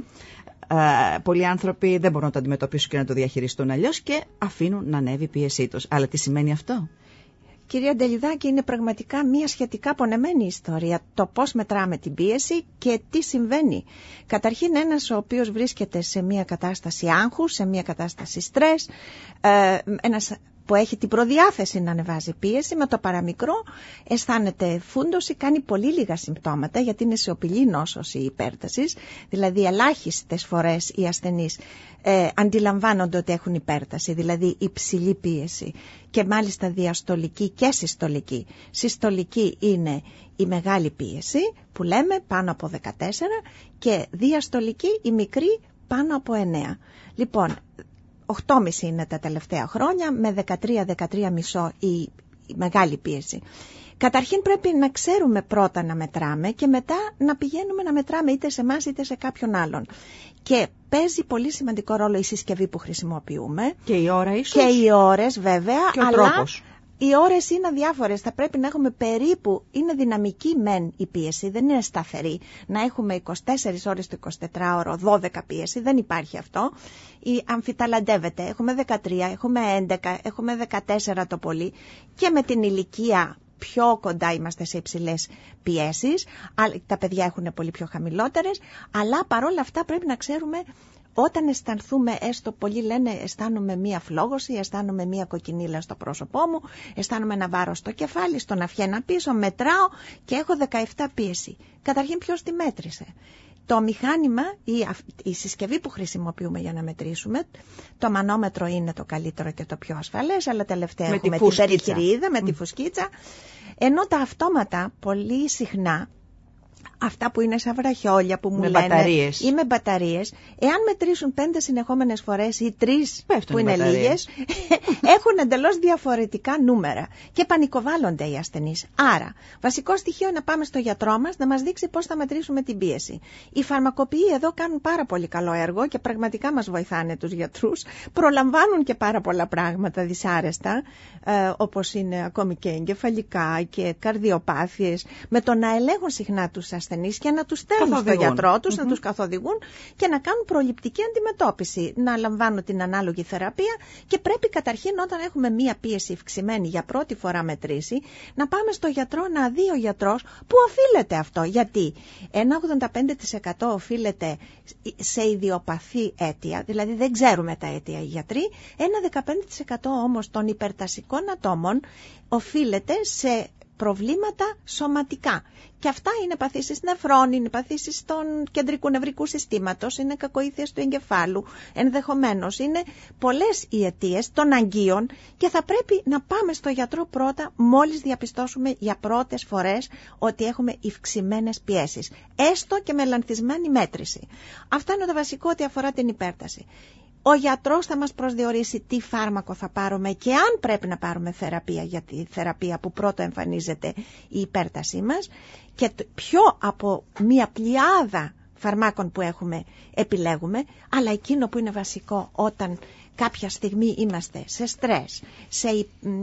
Uh, πολλοί άνθρωποι δεν μπορούν να το αντιμετωπίσουν και να το διαχειριστούν αλλιώς και αφήνουν να ανέβει η πίεσή τους. Αλλά τι σημαίνει αυτό? Κυρία Ντελιδάκη, είναι πραγματικά μια σχετικά πονεμένη ιστορία το πώς μετράμε την πίεση και τι συμβαίνει. Καταρχήν, ένας ο οποίος βρίσκεται σε μια κατάσταση άγχους, σε μια κατάσταση στρες, ε, ένας που έχει την προδιάθεση να ανεβάζει πίεση, με το παραμικρό αισθάνεται φούντωση, κάνει πολύ λίγα συμπτώματα, γιατί είναι σιωπηλή νόσος η υπέρτασης, δηλαδή ελάχιστες φορές οι ασθενείς ε, αντιλαμβάνονται ότι έχουν υπέρταση, δηλαδή υψηλή πίεση, και μάλιστα διαστολική και συστολική. Συστολική είναι η μεγάλη πίεση που λέμε πάνω από δεκατέσσερα, και διαστολική η μικρή πάνω από εννέα. Λοιπόν, οκτώ κόμμα πέντε είναι τα τελευταία χρόνια, με δεκατρία δεκατρία κόμμα πέντε η, η μεγάλη πίεση. Καταρχήν πρέπει να ξέρουμε πρώτα να μετράμε και μετά να πηγαίνουμε να μετράμε είτε σε εμάς είτε σε κάποιον άλλον. Και παίζει πολύ σημαντικό ρόλο η συσκευή που χρησιμοποιούμε. Και η ώρα ίσως. Και οι ώρες βέβαια, και ο αλλά τρόπος. Οι ώρες είναι αδιάφορες. Θα πρέπει να έχουμε περίπου, είναι δυναμική μεν η πίεση, δεν είναι σταθερή. Να έχουμε είκοσι τέσσερις ώρες το εικοσιτετράωρο, δώδεκα πίεση, δεν υπάρχει αυτό. Η αμφιταλαντεύεται. Έχουμε δεκατρία, έχουμε έντεκα, έχουμε δεκατέσσερα το πολύ, και με την ηλικία πιο κοντά είμαστε σε υψηλές πιέσεις. Τα παιδιά έχουν πολύ πιο χαμηλότερες, αλλά παρόλα αυτά πρέπει να ξέρουμε. Όταν αισθανθούμε, έστω πολλοί λένε αισθάνομαι μία φλόγωση, αισθάνομαι μία κοκκινίλα στο πρόσωπό μου, αισθάνομαι ένα βάρος στο κεφάλι, στον αφιένα πίσω, μετράω και έχω δεκαεπτά πίεση. Καταρχήν ποιος τη μέτρησε? Το μηχάνημα ή η συσκευή που χρησιμοποιούμε για να μετρήσουμε, το μανόμετρο είναι το καλύτερο και το πιο ασφαλές, αλλά τελευταία με έχουμε τη την περιχειρίδα με mm. τη φουσκίτσα, ενώ τα αυτόματα πολύ συχνά, αυτά που είναι σαν βραχιόλια που μου με λένε μπαταρίες. Ή με μπαταρίες, εάν μετρήσουν πέντε συνεχόμενες φορές ή τρεις που είναι λίγες, έχουν εντελώς διαφορετικά νούμερα και πανικοβάλλονται οι ασθενείς. Άρα, βασικό στοιχείο είναι να πάμε στο γιατρό μας να μας δείξει πώς θα μετρήσουμε την πίεση. Οι φαρμακοποιοί εδώ κάνουν πάρα πολύ καλό έργο και πραγματικά μας βοηθάνε τους γιατρούς. Προλαμβάνουν και πάρα πολλά πράγματα δυσάρεστα, ε, όπως είναι ακόμη και εγκεφαλικά και καρδιοπάθειες, με το να ελέγχουν συχνά τους ασθενείς και να τους στέλνουν στο γιατρό τους, mm-hmm. να τους καθοδηγούν και να κάνουν προληπτική αντιμετώπιση, να λαμβάνουν την ανάλογη θεραπεία. Και πρέπει καταρχήν, όταν έχουμε μία πίεση ευξημένη για πρώτη φορά μετρήσει, να πάμε στο γιατρό να δει ο γιατρός πού οφείλεται αυτό. Γιατί ένα ογδόντα πέντε τοις εκατό οφείλεται σε ιδιοπαθή αίτια, δηλαδή δεν ξέρουμε τα αίτια οι γιατροί, ένα δεκαπέντε τοις εκατό όμως των υπερτασικών ατόμων οφείλεται σε προβλήματα σωματικά. Και αυτά είναι παθήσεις νεφρών, είναι παθήσεις των κεντρικού νευρικού συστήματος, είναι κακοήθειες του εγκεφάλου, ενδεχομένως είναι πολλές οι αιτίες των αγκίων, και θα πρέπει να πάμε στο γιατρό πρώτα μόλις διαπιστώσουμε για πρώτες φορές ότι έχουμε ευξημένες πιέσεις, έστω και με λανθισμένη μέτρηση. Αυτό είναι το βασικό ότι αφορά την υπέρταση. Ο γιατρός θα μας προσδιορίσει τι φάρμακο θα πάρουμε και αν πρέπει να πάρουμε θεραπεία, για τη θεραπεία που πρώτο εμφανίζεται η υπέρτασή μας, και ποιο από μία πλειάδα φαρμάκων που έχουμε επιλέγουμε, αλλά εκείνο που είναι βασικό όταν κάποια στιγμή είμαστε σε στρες, σε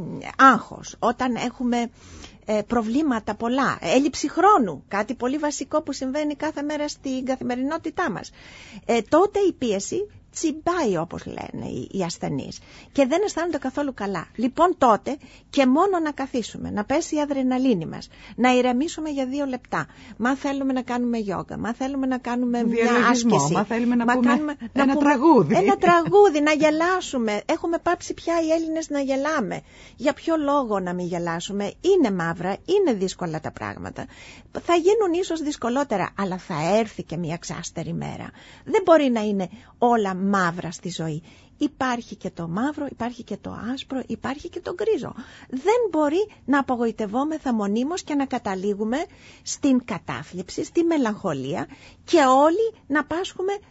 άγχος, όταν έχουμε προβλήματα πολλά, έλλειψη χρόνου, κάτι πολύ βασικό που συμβαίνει κάθε μέρα στην καθημερινότητά μας, ε, τότε η πίεση τσιμπάει, όπως λένε οι ασθενείς, και δεν αισθάνονται καθόλου καλά. Λοιπόν, τότε και μόνο να καθίσουμε, να πέσει η αδρεναλίνη μας, να ηρεμήσουμε για δύο λεπτά. Μα θέλουμε να κάνουμε γιόγκα, μα θέλουμε να κάνουμε μια άσκηση, μα θέλουμε να μα πούμε κάνουμε, ένα να πούμε, τραγούδι. Ένα τραγούδι, να γελάσουμε. Έχουμε πάψει πια οι Έλληνες να γελάμε. Για ποιο λόγο να μην γελάσουμε? Είναι μαύρα, είναι δύσκολα τα πράγματα. Θα γίνουν ίσως δυσκολότερα, αλλά θα έρθει και μια ξάστερη μέρα. Δεν μπορεί να είναι όλα μαύρα στη ζωή. Υπάρχει και το μαύρο, υπάρχει και το άσπρο, υπάρχει και το γκρίζο. Δεν μπορεί να απογοητευόμεθα μονίμως και να καταλήγουμε στην κατάθλιψη, στη μελαγχολία, και όλοι να πάσχουμε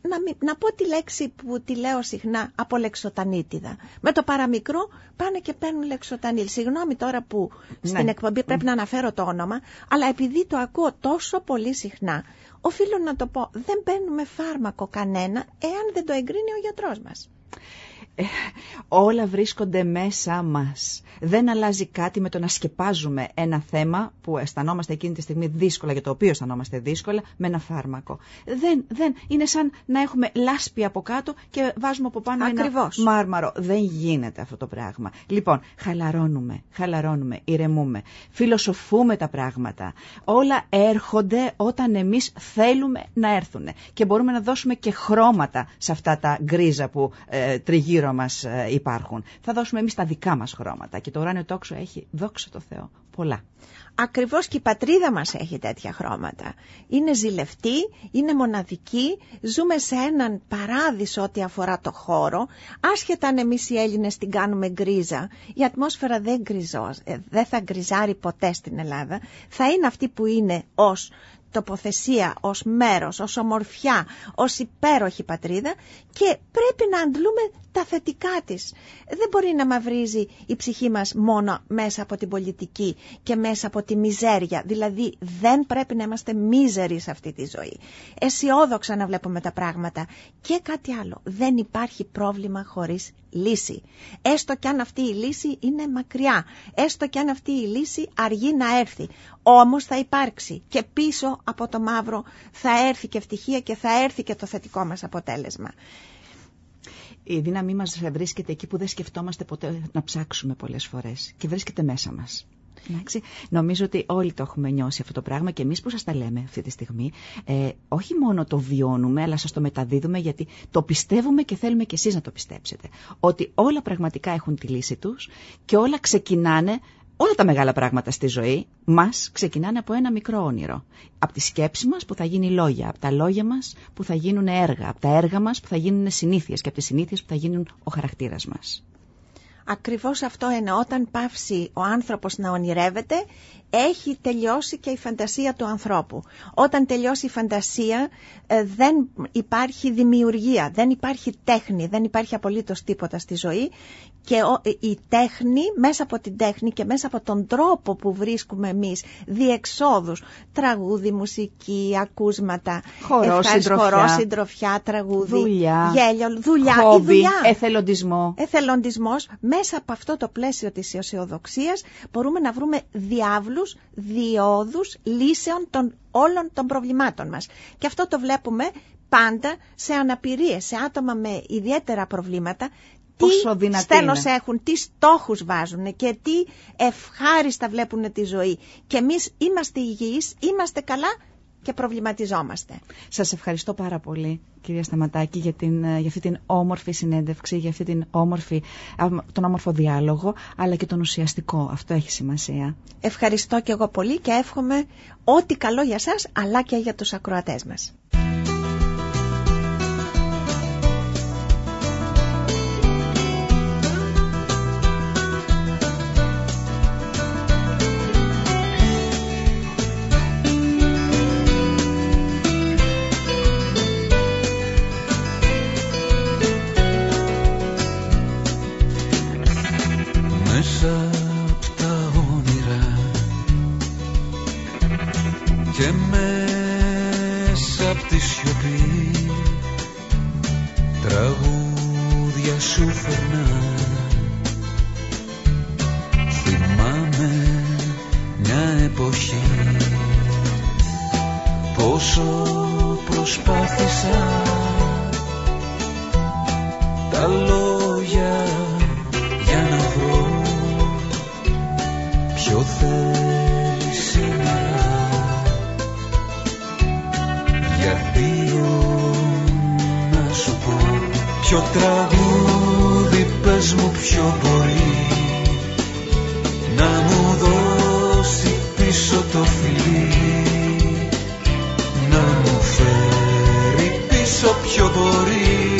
να, μη, να πω τη λέξη που τη λέω συχνά, από λεξοτανίτιδα. Με το παραμικρό πάνε και παίρνουν λεξοτανίλ. Συγγνώμη τώρα που ναι. στην εκπομπή πρέπει mm. να αναφέρω το όνομα, αλλά επειδή το ακούω τόσο πολύ συχνά, οφείλω να το πω, δεν παίρνουμε φάρμακο κανένα εάν δεν το εγκρίνει ο γιατρός μας. Ε, όλα βρίσκονται μέσα μας. Δεν αλλάζει κάτι με το να σκεπάζουμε ένα θέμα που αισθανόμαστε εκείνη τη στιγμή δύσκολα, για το οποίο αισθανόμαστε δύσκολα, με ένα φάρμακο. Δεν, δεν. Είναι σαν να έχουμε λάσπη από κάτω και βάζουμε από πάνω Ακριβώς. ένα μάρμαρο. Δεν γίνεται αυτό το πράγμα. Λοιπόν, χαλαρώνουμε, χαλαρώνουμε, ηρεμούμε, φιλοσοφούμε τα πράγματα. Όλα έρχονται όταν εμείς θέλουμε να έρθουν. Και μπορούμε να δώσουμε και χρώματα σε αυτά τα γκρίζα που ε, τριγύρω μας υπάρχουν. Θα δώσουμε εμείς τα δικά μας χρώματα και το ουράνιο τόξο έχει, δόξα τω Θεώ, πολλά. Ακριβώς και η πατρίδα μας έχει τέτοια χρώματα. Είναι ζηλευτή, είναι μοναδική, ζούμε σε έναν παράδεισο ό,τι αφορά το χώρο. Άσχετα αν εμείς οι Έλληνες την κάνουμε γκρίζα, η ατμόσφαιρα δεν, γκριζώ, δεν θα γκριζάρει ποτέ στην Ελλάδα. Θα είναι αυτή που είναι ως τοποθεσία, ως μέρος, ως ομορφιά, ως υπέροχη πατρίδα και πρέπει να αντλούμε τα θετικά της. Δεν μπορεί να μαυρίζει η ψυχή μας μόνο μέσα από την πολιτική και μέσα από τη μιζέρια. Δηλαδή δεν πρέπει να είμαστε μίζεροι σε αυτή τη ζωή. Αισιόδοξα να βλέπουμε τα πράγματα. Και κάτι άλλο. Δεν υπάρχει πρόβλημα χωρίς λύση. Έστω κι αν αυτή η λύση είναι μακριά. Έστω κι αν αυτή η λύση αργεί να έρθει. Όμως θα υπάρξει και πίσω από το μαύρο θα έρθει και ευτυχία και θα έρθει και το θετικό μας αποτέλεσμα. Η δύναμή μας βρίσκεται εκεί που δεν σκεφτόμαστε ποτέ να ψάξουμε πολλές φορές και βρίσκεται μέσα μας. Εντάξει. Νομίζω ότι όλοι το έχουμε νιώσει αυτό το πράγμα και εμείς που σας τα λέμε αυτή τη στιγμή, ε, όχι μόνο το βιώνουμε, αλλά σας το μεταδίδουμε γιατί το πιστεύουμε και θέλουμε και εσείς να το πιστέψετε. Ότι όλα πραγματικά έχουν τη λύση τους και όλα ξεκινάνε. Όλα τα μεγάλα πράγματα στη ζωή μας ξεκινάνε από ένα μικρό όνειρο. Από τη σκέψη μας που θα γίνει λόγια, από τα λόγια μας που θα γίνουν έργα, από τα έργα μας που θα γίνουν συνήθειες και από τις συνήθειες που θα γίνουν ο χαρακτήρας μας. Ακριβώς αυτό είναι. Όταν πάυσει ο άνθρωπος να ονειρεύεται, έχει τελειώσει και η φαντασία του ανθρώπου. Όταν τελειώσει η φαντασία, ε, δεν υπάρχει δημιουργία, δεν υπάρχει τέχνη, δεν υπάρχει απολύτως τίποτα στη ζωή. Και η τέχνη, μέσα από την τέχνη και μέσα από τον τρόπο που βρίσκουμε εμείς διεξόδους, τραγούδι, μουσική, ακούσματα, χορό, συντροφιά, χορό, συντροφιά, τραγούδι, δουλειά, γέλιο, δουλειά, χόμπι, η δουλειά, εθελοντισμό. Εθελοντισμός. Μέσα από αυτό το πλαίσιο της αισιοδοξίας μπορούμε να βρούμε διάβλους, διόδους λύσεων των όλων των προβλημάτων μας. Και αυτό το βλέπουμε πάντα σε αναπηρίες, σε άτομα με ιδιαίτερα προβλήματα. Τι στένος έχουν, τι στόχους βάζουν και τι ευχάριστα βλέπουν τη ζωή. Και εμείς είμαστε υγιείς, είμαστε καλά και προβληματιζόμαστε. Σας ευχαριστώ πάρα πολύ, κυρία Σταματάκη, για, την, για αυτή την όμορφη συνέντευξη, για αυτή την όμορφη, τον όμορφο διάλογο, αλλά και τον ουσιαστικό. Αυτό έχει σημασία. Ευχαριστώ και εγώ πολύ και εύχομαι ό,τι καλό για σας, αλλά και για τους ακροατές μας. Και μέσα απ' τη σιωπή τραγούδια σου φέρνα. Θυμάμαι μια εποχή πόσο προσπάθησα τα λόγια για να βρω ποιο θέλει σήμερα. Να σου πω ποιο τραγούδι, πες μου ποιο μπορεί να μου δώσει πίσω το φιλί, να μου φέρει πίσω ποιο μπορεί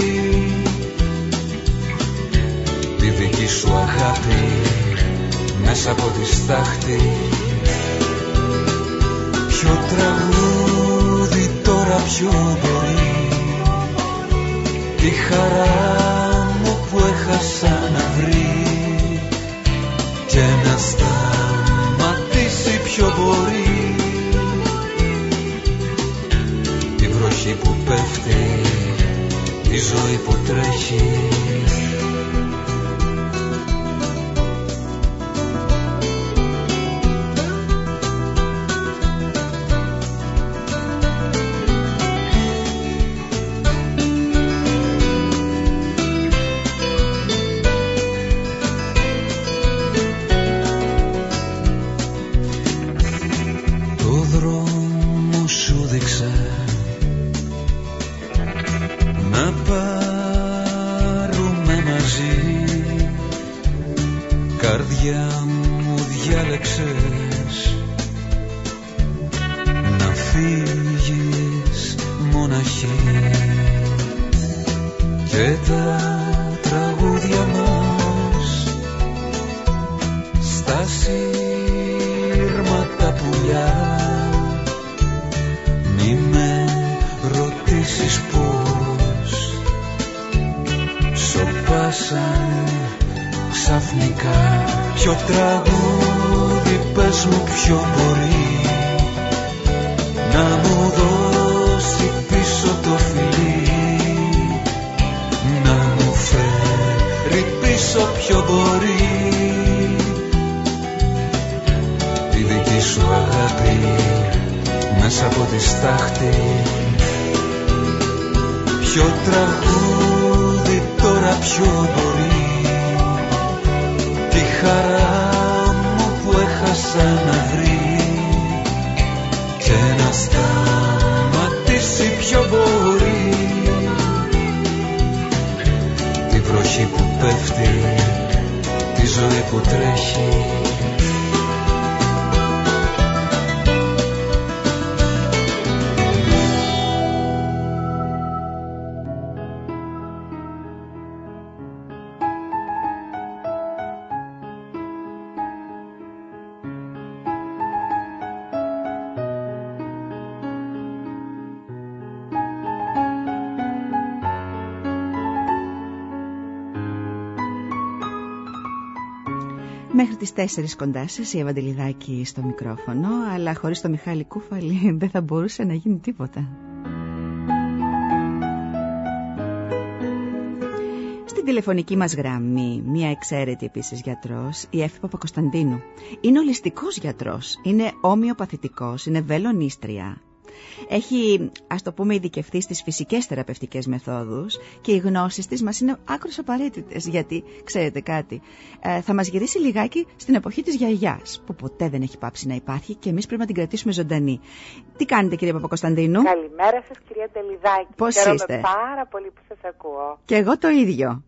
τη δική σου αγάπη μέσα από τη στάχτη. Ποιο τραγούδι τώρα ποιο μπορεί τη χαρά μου που έχασα να βρει και να σταματήσει ποιο μπορεί. Η βροχή που πέφτει, η ζωή που τρέχει. Καρδιά μου διάλεξες να φύγεις μοναχή και τα τραγούδια μας στα σύρματα πουλιά. Μη με ρωτήσεις πώς σωπάσαν ξαφνικά. Ποιο τραγούδι πες μου ποιο μπορεί να μου δώσει πίσω το φιλί, να μου φέρει πίσω ποιο μπορεί. Τη δική σου αγάπη μέσα από τη στάχτη. Ποιο τραγούδι τώρα ποιο μπορεί τη χαρά μου που έχασα να βρει και να σταματήσει ποιο μπορεί. Τη βροχή που πέφτει, τη ζωή που τρέχει. Μέχρι τις τέσσερις κοντά σας η Ευαντελιδάκη στο μικρόφωνο, αλλά χωρίς το Μιχάλη Κούφαλη δεν θα μπορούσε να γίνει τίποτα. Στην τηλεφωνική μας γραμμή, μία εξαίρετη επίσης γιατρός, η Εύη Παπακοσταντίνου. Είναι ολιστικός γιατρός, είναι ομοιοπαθητικός, είναι βελονίστρια. Έχει, ας το πούμε, ειδικευτεί στις φυσικές θεραπευτικές μεθόδους και οι γνώσεις της μας είναι άκρως απαραίτητες, γιατί, ξέρετε κάτι, ε, θα μας γυρίσει λιγάκι στην εποχή της γιαγιάς, που ποτέ δεν έχει πάψει να υπάρχει και εμείς πρέπει να την κρατήσουμε ζωντανή. Τι κάνετε, κυρία Παπακοσταντίνου? Καλημέρα σας, κυρία Τελιδάκη. Πώς Χαίρομαι είστε? πάρα πολύ που σας ακούω. Και εγώ το ίδιο.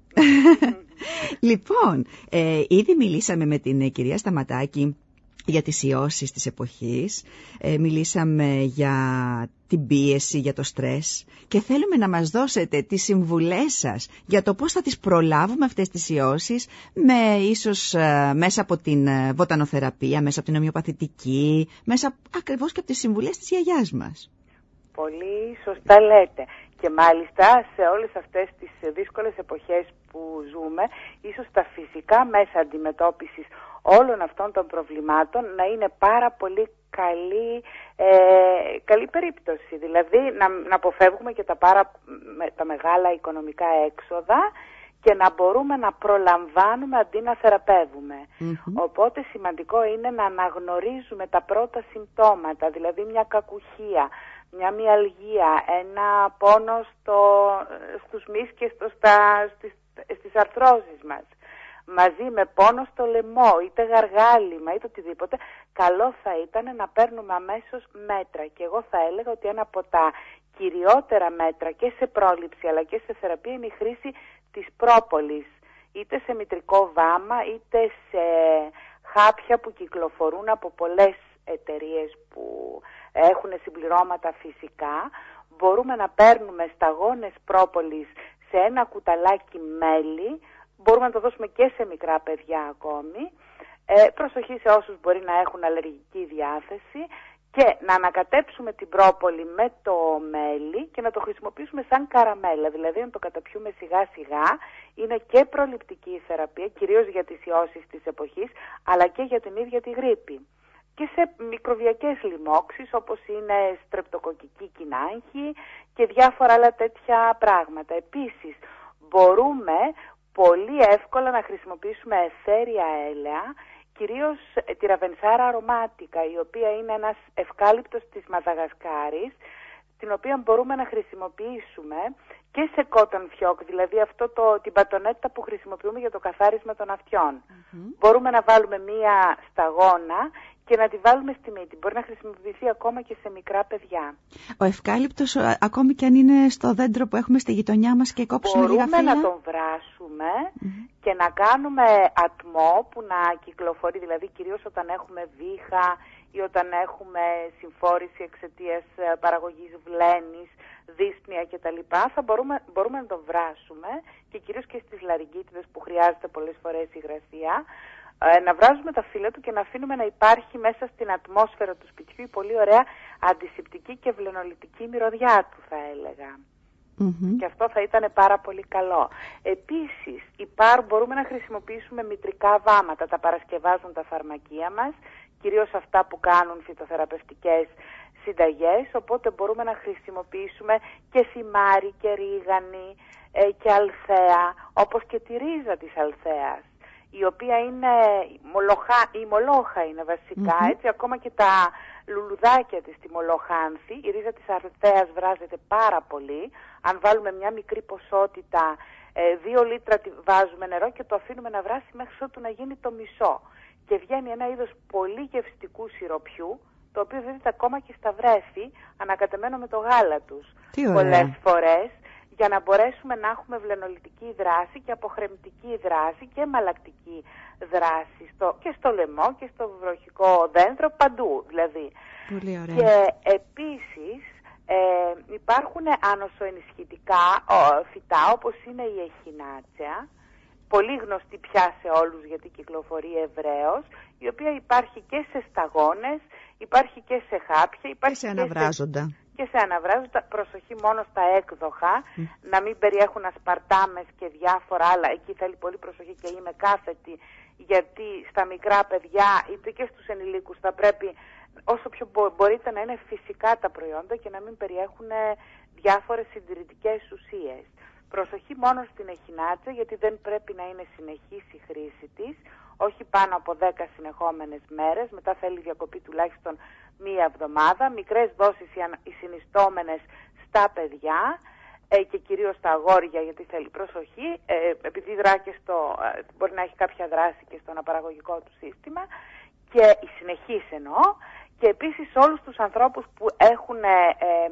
Λοιπόν, ε, ήδη μιλήσαμε με την ε, κυρία Σταματάκη για τις ιώσεις της εποχής, ε, μιλήσαμε για την πίεση, για το στρες και θέλουμε να μας δώσετε τις συμβουλές σας για το πώς θα τις προλάβουμε αυτές τις ιώσεις, με ίσως ε, μέσα από την ε, βοτανοθεραπεία, μέσα από την ομοιοπαθητική, μέσα ακριβώς και από τις συμβουλές της γιαγιάς μας. Πολύ σωστά λέτε. Και μάλιστα σε όλες αυτές τις δύσκολες εποχές που ζούμε, ίσως τα φυσικά μέσα αντιμετώπισης όλων αυτών των προβλημάτων να είναι πάρα πολύ καλή, ε, καλή περίπτωση. Δηλαδή να, να αποφεύγουμε και τα, πάρα, τα μεγάλα οικονομικά έξοδα και να μπορούμε να προλαμβάνουμε αντί να θεραπεύουμε. Mm-hmm. Οπότε σημαντικό είναι να αναγνωρίζουμε τα πρώτα συμπτώματα, δηλαδή μια κακουχία, μια μυαλγία, ένα πόνο στο, στους μυς και στο, στα, στις, στις αρθρώσεις μας, μαζί με πόνο στο λαιμό, είτε γαργάλιμα, είτε οτιδήποτε, καλό θα ήταν να παίρνουμε αμέσως μέτρα. Και εγώ θα έλεγα ότι ένα από τα κυριότερα μέτρα και σε πρόληψη αλλά και σε θεραπεία είναι η χρήση της πρόπολης, είτε σε μητρικό βάμα, είτε σε χάπια που κυκλοφορούν από πολλές εταιρείες που έχουν συμπληρώματα φυσικά. Μπορούμε να παίρνουμε σταγόνες πρόπολης σε ένα κουταλάκι μέλι, μπορούμε να το δώσουμε και σε μικρά παιδιά ακόμη. Ε, προσοχή σε όσους μπορεί να έχουν αλλεργική διάθεση Και να ανακατέψουμε την πρόπολη με το μέλι και να το χρησιμοποιήσουμε σαν καραμέλα, δηλαδή να το καταπιούμε σιγά σιγά. Είναι και προληπτική η θεραπεία, κυρίως για τις ιώσεις της εποχής, αλλά και για την ίδια τη γρίπη. Και σε μικροβιακές λοιμώξεις όπως είναι στρεπτοκοκκική κοινάγχη και διάφορα άλλα τέτοια πράγματα. Επίσης μπορούμε πολύ εύκολα να χρησιμοποιήσουμε αιθέρια έλαια, κυρίως τη ραβενσάρα αρωμάτικα, η οποία είναι ένας ευκάλυπτος της Μαδαγασκάρης, την οποία μπορούμε να χρησιμοποιήσουμε και σε cotton fioc, δηλαδή αυτό το, την πατονέτα που χρησιμοποιούμε για το καθάρισμα των αυτιών. Mm-hmm. Μπορούμε να βάλουμε μία σταγόνα και να τη βάλουμε στη μύτη. Μπορεί να χρησιμοποιηθεί ακόμα και σε μικρά παιδιά. Ο ευκάλυπτος, ακόμη και αν είναι στο δέντρο που έχουμε στη γειτονιά μας και κόψουμε λίγα φύλλα. Μπορούμε να τον βράσουμε mm-hmm. και να κάνουμε ατμό που να κυκλοφορεί, δηλαδή κυρίως όταν έχουμε βήχα ή όταν έχουμε συμφόρηση εξαιτίας παραγωγής βλένης, δύσπνοια κτλ. Θα μπορούμε, μπορούμε να τον βράσουμε και κυρίως και στις λαρυγγίτιδες που χρειάζεται πολλές φορές υγρασία, να βράζουμε τα φύλλα του και να αφήνουμε να υπάρχει μέσα στην ατμόσφαιρα του σπιτιού η πολύ ωραία αντισηπτική και βλενολιτική μυρωδιά του, θα έλεγα. Mm-hmm. Και αυτό θα ήταν πάρα πολύ καλό. Επίσης, υπάρ, μπορούμε να χρησιμοποιήσουμε μητρικά βάματα, τα παρασκευάζουν τα φαρμακεία μας, κυρίως αυτά που κάνουν φυτοθεραπευτικές συνταγές, οπότε μπορούμε να χρησιμοποιήσουμε και θυμάρι και ρίγανη ε, και αλθέα, όπως και τη ρίζα της αλθέας, η οποία είναι μολοχα, η μολόχα είναι βασικά, mm-hmm. έτσι, ακόμα και τα λουλουδάκια της τη μολοχάνθη. Η ρίζα της αλθέας βράζεται πάρα πολύ. Αν βάλουμε μια μικρή ποσότητα, ε, δύο λίτρα βάζουμε νερό και το αφήνουμε να βράσει μέχρι ότου να γίνει το μισό. Και βγαίνει ένα είδος πολύ γευστικού σιροπιού, το οποίο δίδεται ακόμα και στα βρέφη, ανακατεμένο με το γάλα τους. Πολλές φορές, για να μπορέσουμε να έχουμε βλενολιτική δράση και αποχρεμτική δράση και μαλακτική δράση στο, και στο λαιμό και στο βροχικό δέντρο, παντού δηλαδή. Πολύ ωραία. Και επίσης ε, υπάρχουν άνοσοενισχυτικά φυτά όπως είναι η εχινάτσια, πολύ γνωστή πια σε όλους γιατί κυκλοφορεί ευρέως, η οποία υπάρχει και σε σταγόνες, υπάρχει και σε χάπια, υπάρχει και σε αναβράζοντα. Και σε, και σε αναβράζοντα, προσοχή μόνο στα έκδοχα, mm. να μην περιέχουν ασπαρτάμες και διάφορα άλλα, εκεί θέλει πολύ προσοχή και είμαι κάθετη, γιατί στα μικρά παιδιά είτε και στους ενηλίκους θα πρέπει όσο πιο μπορείτε να είναι φυσικά τα προϊόντα και να μην περιέχουν διάφορες συντηρητικές ουσίες. Προσοχή μόνο στην εχινάτσα, γιατί δεν πρέπει να είναι συνεχής η χρήση της, όχι πάνω από δέκα συνεχόμενες μέρες, μετά θέλει διακοπή τουλάχιστον μία εβδομάδα, μικρές δόσεις οι συνιστόμενες στα παιδιά ε, και κυρίως στα αγόρια, γιατί θέλει προσοχή, ε, επειδή δρά και στο, ε, μπορεί να έχει κάποια δράση και στο αναπαραγωγικό του σύστημα, και η συνεχής εννοώ. Και επίσης όλους τους ανθρώπους που έχουν, ε, ε,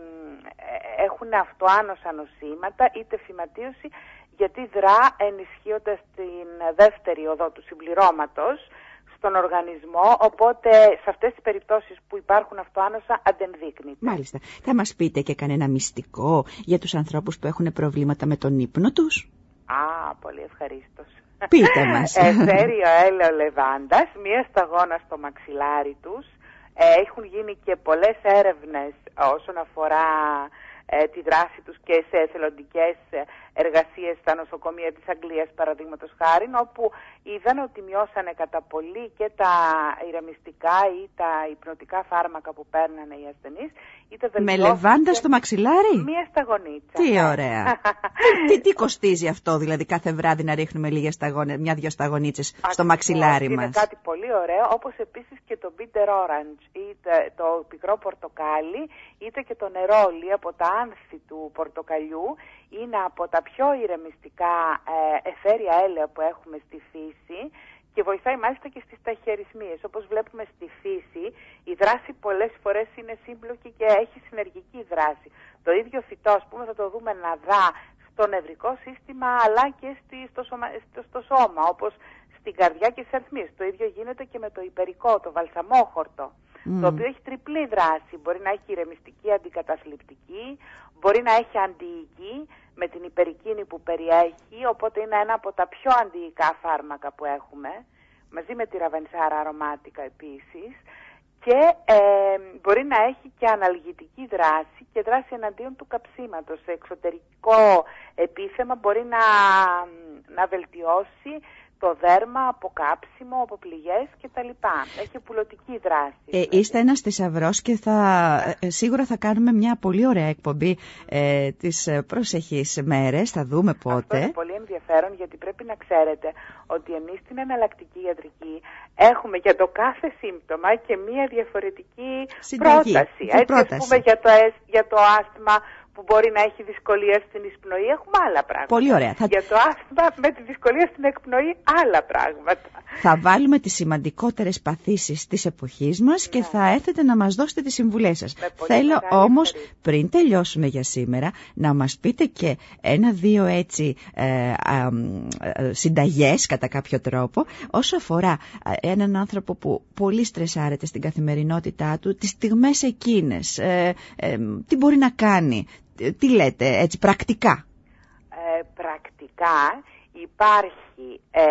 έχουν αυτοάνωσα νοσήματα είτε φυματίωση, γιατί δρά ενισχύοντας την δεύτερη οδό του συμπληρώματος στον οργανισμό, οπότε σε αυτές τις περιπτώσεις που υπάρχουν αυτοάνωσα αντενδείκνυται. Μάλιστα. Θα μας πείτε και κανένα μυστικό για τους ανθρώπους που έχουν προβλήματα με τον ύπνο τους? Α, πολύ ευχαρίστως. Πείτε μας. Αιθέριο έλαιο λεβάντας, μία σταγόνα στο μαξιλάρι τους. Έχουν γίνει και πολλές έρευνες όσον αφορά ε, τη δράση τους και σε εθελοντικές εργασίες στα νοσοκομεία της Αγγλίας, παραδείγματος χάριν, όπου είδαν ότι μειώσανε κατά πολύ και τα ηρεμιστικά ή τα υπνοτικά φάρμακα που παίρνανε οι ασθενείς. Με λεβάντα στο μαξιλάρι? Μία σταγονίτσα. Τι ωραία. τι, τι κοστίζει αυτό, δηλαδή κάθε βράδυ να ρίχνουμε λίγες σταγόνες, μια-δυο σταγονίτσες στο μαξιλάρι μας? Είναι κάτι πολύ ωραίο, όπως επίσης και το bitter orange, είτε το πικρό πορτοκάλι, είτε και το νερόλι από τα άνθη του πορτοκαλιού. Είναι από τα πιο ηρεμιστικά ε, αιθέρια έλαια που έχουμε στη φύση και βοηθάει μάλιστα και στις ταχυαριθμίες. Όπως βλέπουμε στη φύση, η δράση πολλές φορές είναι σύμπλοκη και έχει συνεργική δράση. Το ίδιο φυτό, ας πούμε, θα το δούμε να δρά στο νευρικό σύστημα αλλά και στη, στο, σωμα, στο, στο σώμα, όπως στην καρδιά και στις αριθμίες. Το ίδιο γίνεται και με το υπερικό, το βαλσαμόχορτο, mm. το οποίο έχει τριπλή δράση. Μπορεί να έχει ηρεμιστική, αντικαταθλιπτική, μπορεί να έχει αντιϊκή με την υπερικίνη που περιέχει, οπότε είναι ένα από τα πιο αντιϊκά φάρμακα που έχουμε, μαζί με τη ραβενσάρα αρωμάτικα επίσης, και ε, μπορεί να έχει και αναλγητική δράση και δράση εναντίον του καψίματος. Σε εξωτερικό επίθεμα μπορεί να, να βελτιώσει το δέρμα από κάψιμο, από πληγές κτλ. Έχει πουλωτική δράση. Ε, δηλαδή. Είστε ένας θησαυρός και θα, ε, σίγουρα θα κάνουμε μια πολύ ωραία εκπομπή ε, τις προσεχείς μέρες. Θα δούμε πότε. Αυτό είναι πολύ ενδιαφέρον, γιατί πρέπει να ξέρετε ότι εμείς στην εναλλακτική ιατρική έχουμε για το κάθε σύμπτωμα και μια διαφορετική συνταγή, πρόταση. Έτσι, πρόταση. Ας πούμε για το, για το άσθμα που μπορεί να έχει δυσκολία στην εισπνοή, έχουμε άλλα πράγματα. Πολύ ωραία. Θα... Για το άσθμα με τη δυσκολία στην εκπνοή, άλλα πράγματα. Θα βάλουμε τις σημαντικότερες παθήσεις της εποχής μας, ναι, και θα έρθετε να μας δώσετε τις συμβουλές σας. Θέλω όμως, ευχαριστή. πριν τελειώσουμε για σήμερα, να μας πείτε και ένα-δύο έτσι ε, α, ε, συνταγές κατά κάποιο τρόπο, όσο αφορά έναν άνθρωπο που πολύ στρεσάρεται στην καθημερινότητά του, τις στιγμές εκείνες, ε, ε, τι μπορεί να κάνει. Τι λέτε, έτσι, πρακτικά. Ε, πρακτικά υπάρχει, ε,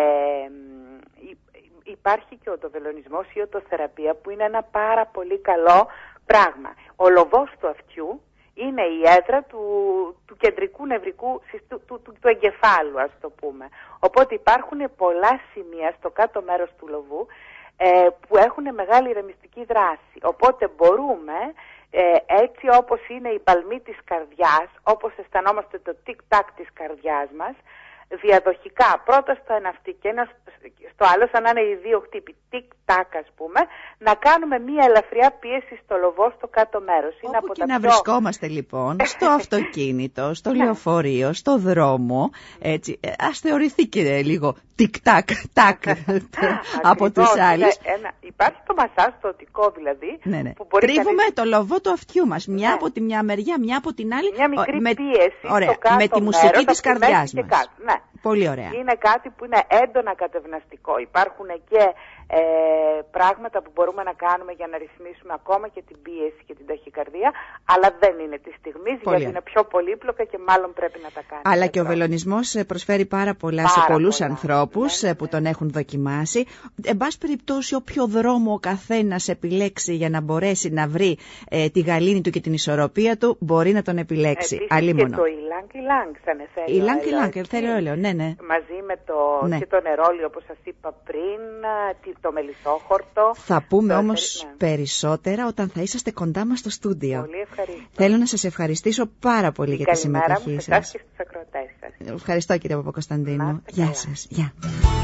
υπάρχει και ο οτοβελονισμός ή οτοθεραπεία, που είναι ένα πάρα πολύ καλό πράγμα. Ο λοβός του αυτιού είναι η έδρα του, του κεντρικού νευρικού, του, του, του, του εγκεφάλου, ας το πούμε. Οπότε υπάρχουν πολλά σημεία στο κάτω μέρος του λοβού ε, που έχουν μεγάλη ηρεμιστική δράση. Οπότε μπορούμε... Ε, έτσι όπως είναι η παλμή της καρδιάς, όπως αισθανόμαστε το τικ-τακ της καρδιάς μας, διαδοχικά, πρώτα στο ένα αυτή και ένα στο άλλο, σαν να είναι οι δύο χτύπη, τικ-τακ ας πούμε, να κάνουμε μία ελαφριά πίεση στο λοβό, στο κάτω μέρος. Όπου από και τα να πιο... βρισκόμαστε λοιπόν, στο αυτοκίνητο, στο λεωφορείο, στο δρόμο, έτσι, ας θεωρηθεί και λίγο τικ-τακ, τακ, από τους άλλους. Ένα, υπάρχει το μασάζ, το οτικό δηλαδή, ναι, ναι. που μπορεί τρίβουμε κανείς... το λοβό του αυτιού μας, μια ναι. από τη μια μεριά, μια από την άλλη. Μια μικρή με... πίεση ωραία, στο κάτω με τη μουσική μέρος, της καρδιάς μας. Κάτω, ναι. Πολύ ωραία. Είναι κάτι που είναι έντονα κατευναστικό. Υπάρχουν και ε, πράγματα που μπορούμε να κάνουμε για να ρυθμίσουμε ακόμα και την πίεση και την ταχυκαρδία, αλλά δεν είναι τη στιγμή, γιατί είναι πιο πολύπλοκα και μάλλον πρέπει να τα κάνουμε. Αλλά και ο βελονισμός προσφέρει πάρα πολλά πάρα σε πολλούς πολλά. ανθρώπους ναι, ναι, ναι. που τον έχουν δοκιμάσει. Εν πάση περιπτώσει, όποιο δρόμο ο καθένας επιλέξει για να μπορέσει να βρει ε, τη γαλήνη του και την ισορροπία του, μπορεί να τον επιλέξει. Επίσης και το ιλάνγκ-ιλάνγκ σαν εθέριο. Ιλάνγκ-ιλάνγκ, εθέριο έλαιο, ναι, ναι. Μαζί με το, ναι. και το νερόλι, όπως σας είπα πριν, το μελισσόχορτο. Θα πούμε όμως ναι. περισσότερα όταν θα είσαστε κοντά μας στο στούντιο. Πολύ ευχαριστώ. Θέλω να σας ευχαριστήσω πάρα πολύ για τη συμμετοχή σας. Καλημέρα μου σε εσάς και στους ακροατές σας. Ευχαριστώ κύριε Παπακοσταντίνου. Γεια καλά. σας. Γεια.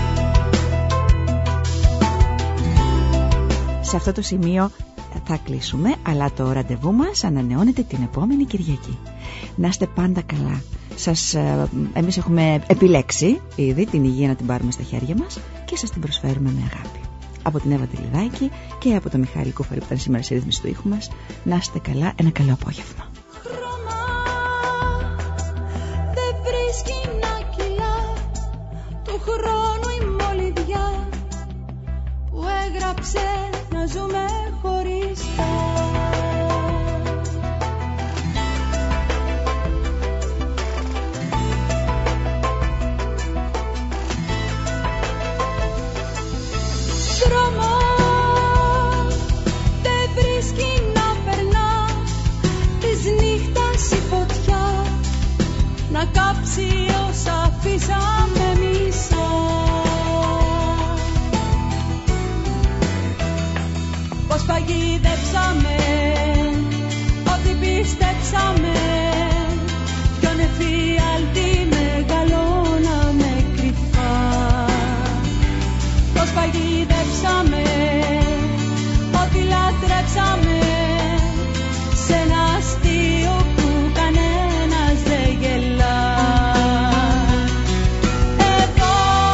Σε αυτό το σημείο θα κλείσουμε, αλλά το ραντεβού μας ανανεώνεται την επόμενη Κυριακή. Να είστε πάντα καλά. Σας, εμείς έχουμε επιλέξει ήδη την υγεία να την πάρουμε στα χέρια μας και σας την προσφέρουμε με αγάπη. Από την Εύα Τελιδάκη και από τον Μιχάλη Κούφαρη που ήταν σήμερα στη ρύθμιση του ήχου μας. Να είστε καλά, ένα καλό απόγευμα. Χρώμα δεν βρίσκει να κυλά του χρόνου η μολυβιά που έγραψε να ζούμε χωριστά. Δρόμο δεν βρίσκει να περνά της νύχτας η φωτιά να κάψει όσα αφήσαμε μισά. Πως παγίδεψαμε ό,τι πίστεψαμε, ποιον εφιάλτη μεγαλώναμε κρυφά. Πως παγίδεψαμε ό,τι λατρέψαμε σε ένα αστείο που κανένας δεν γελά. Εδώ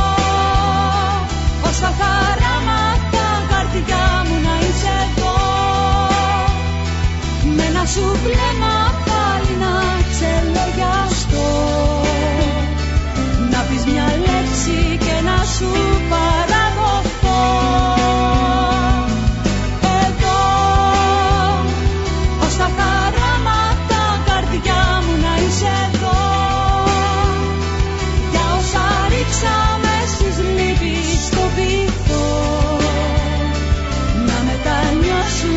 όσα χαράματα καρδιά μου να είσαι εδώ, με ένα σου βλέμμα πάλι να ξελογιαστώ, να πεις μια λέξη και να σου παραδοθώ. Εδώ ως τα χαράματα καρδιά μου να είσαι εδώ, για όσα ρίξαμε στις λύπεις στο βυθό, να μετανιώσουμε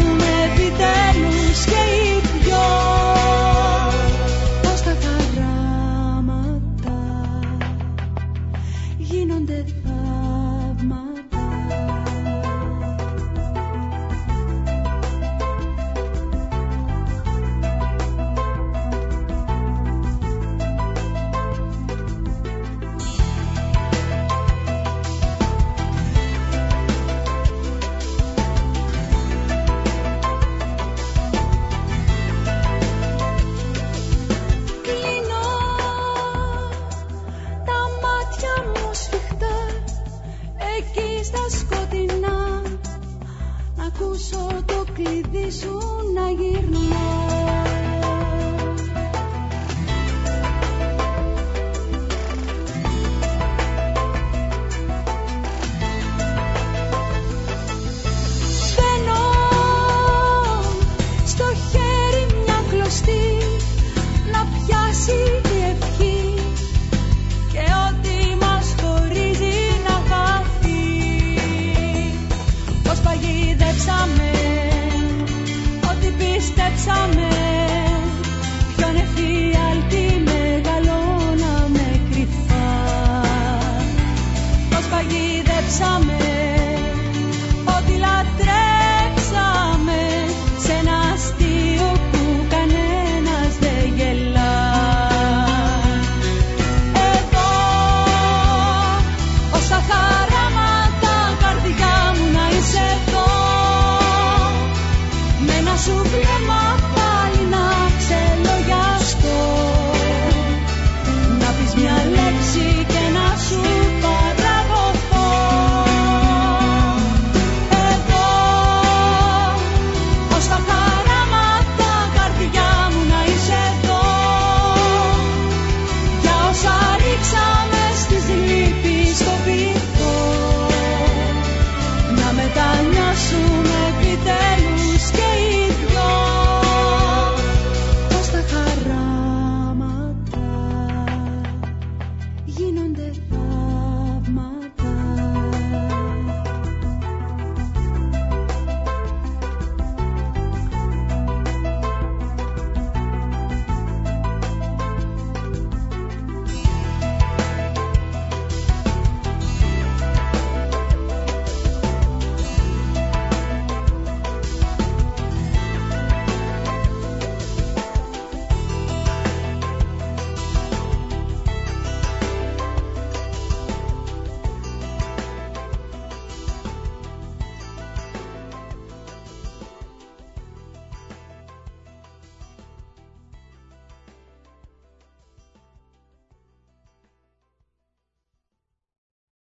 γίνονται θαύματα. Το κλειδί σου να γυρνά. Στενώ στο χέρι μια κλωστή να πιάσει η ευχή και ό,τι μας χωρίζει να χαθεί. Πως παγίδεψαμε, πίστεψαμε, ποιον εφιάλτη μεγαλώναμε κρυφά. Πως παγίδεψαμε, ότι λατρέψαμε σε ένα αστείο που κανένας δεν γελά. Εδώ, ως τα χαράματα, καρδιά μου να είσαι εδώ. Με ένα σου βλέμμα πάλι να ξελογιαστώ, να πεις μια λέξη και να σου παραδοθώ. Εδώ, ως τα χαράματα, καρδιά μου να είσαι εδώ. Για όσα ρίξαμε στις λύπεις στο βυθό, να μετανιώσουμε επιτέλους και οι δυο. Πως τα χαράματα γίνονται θαύματα.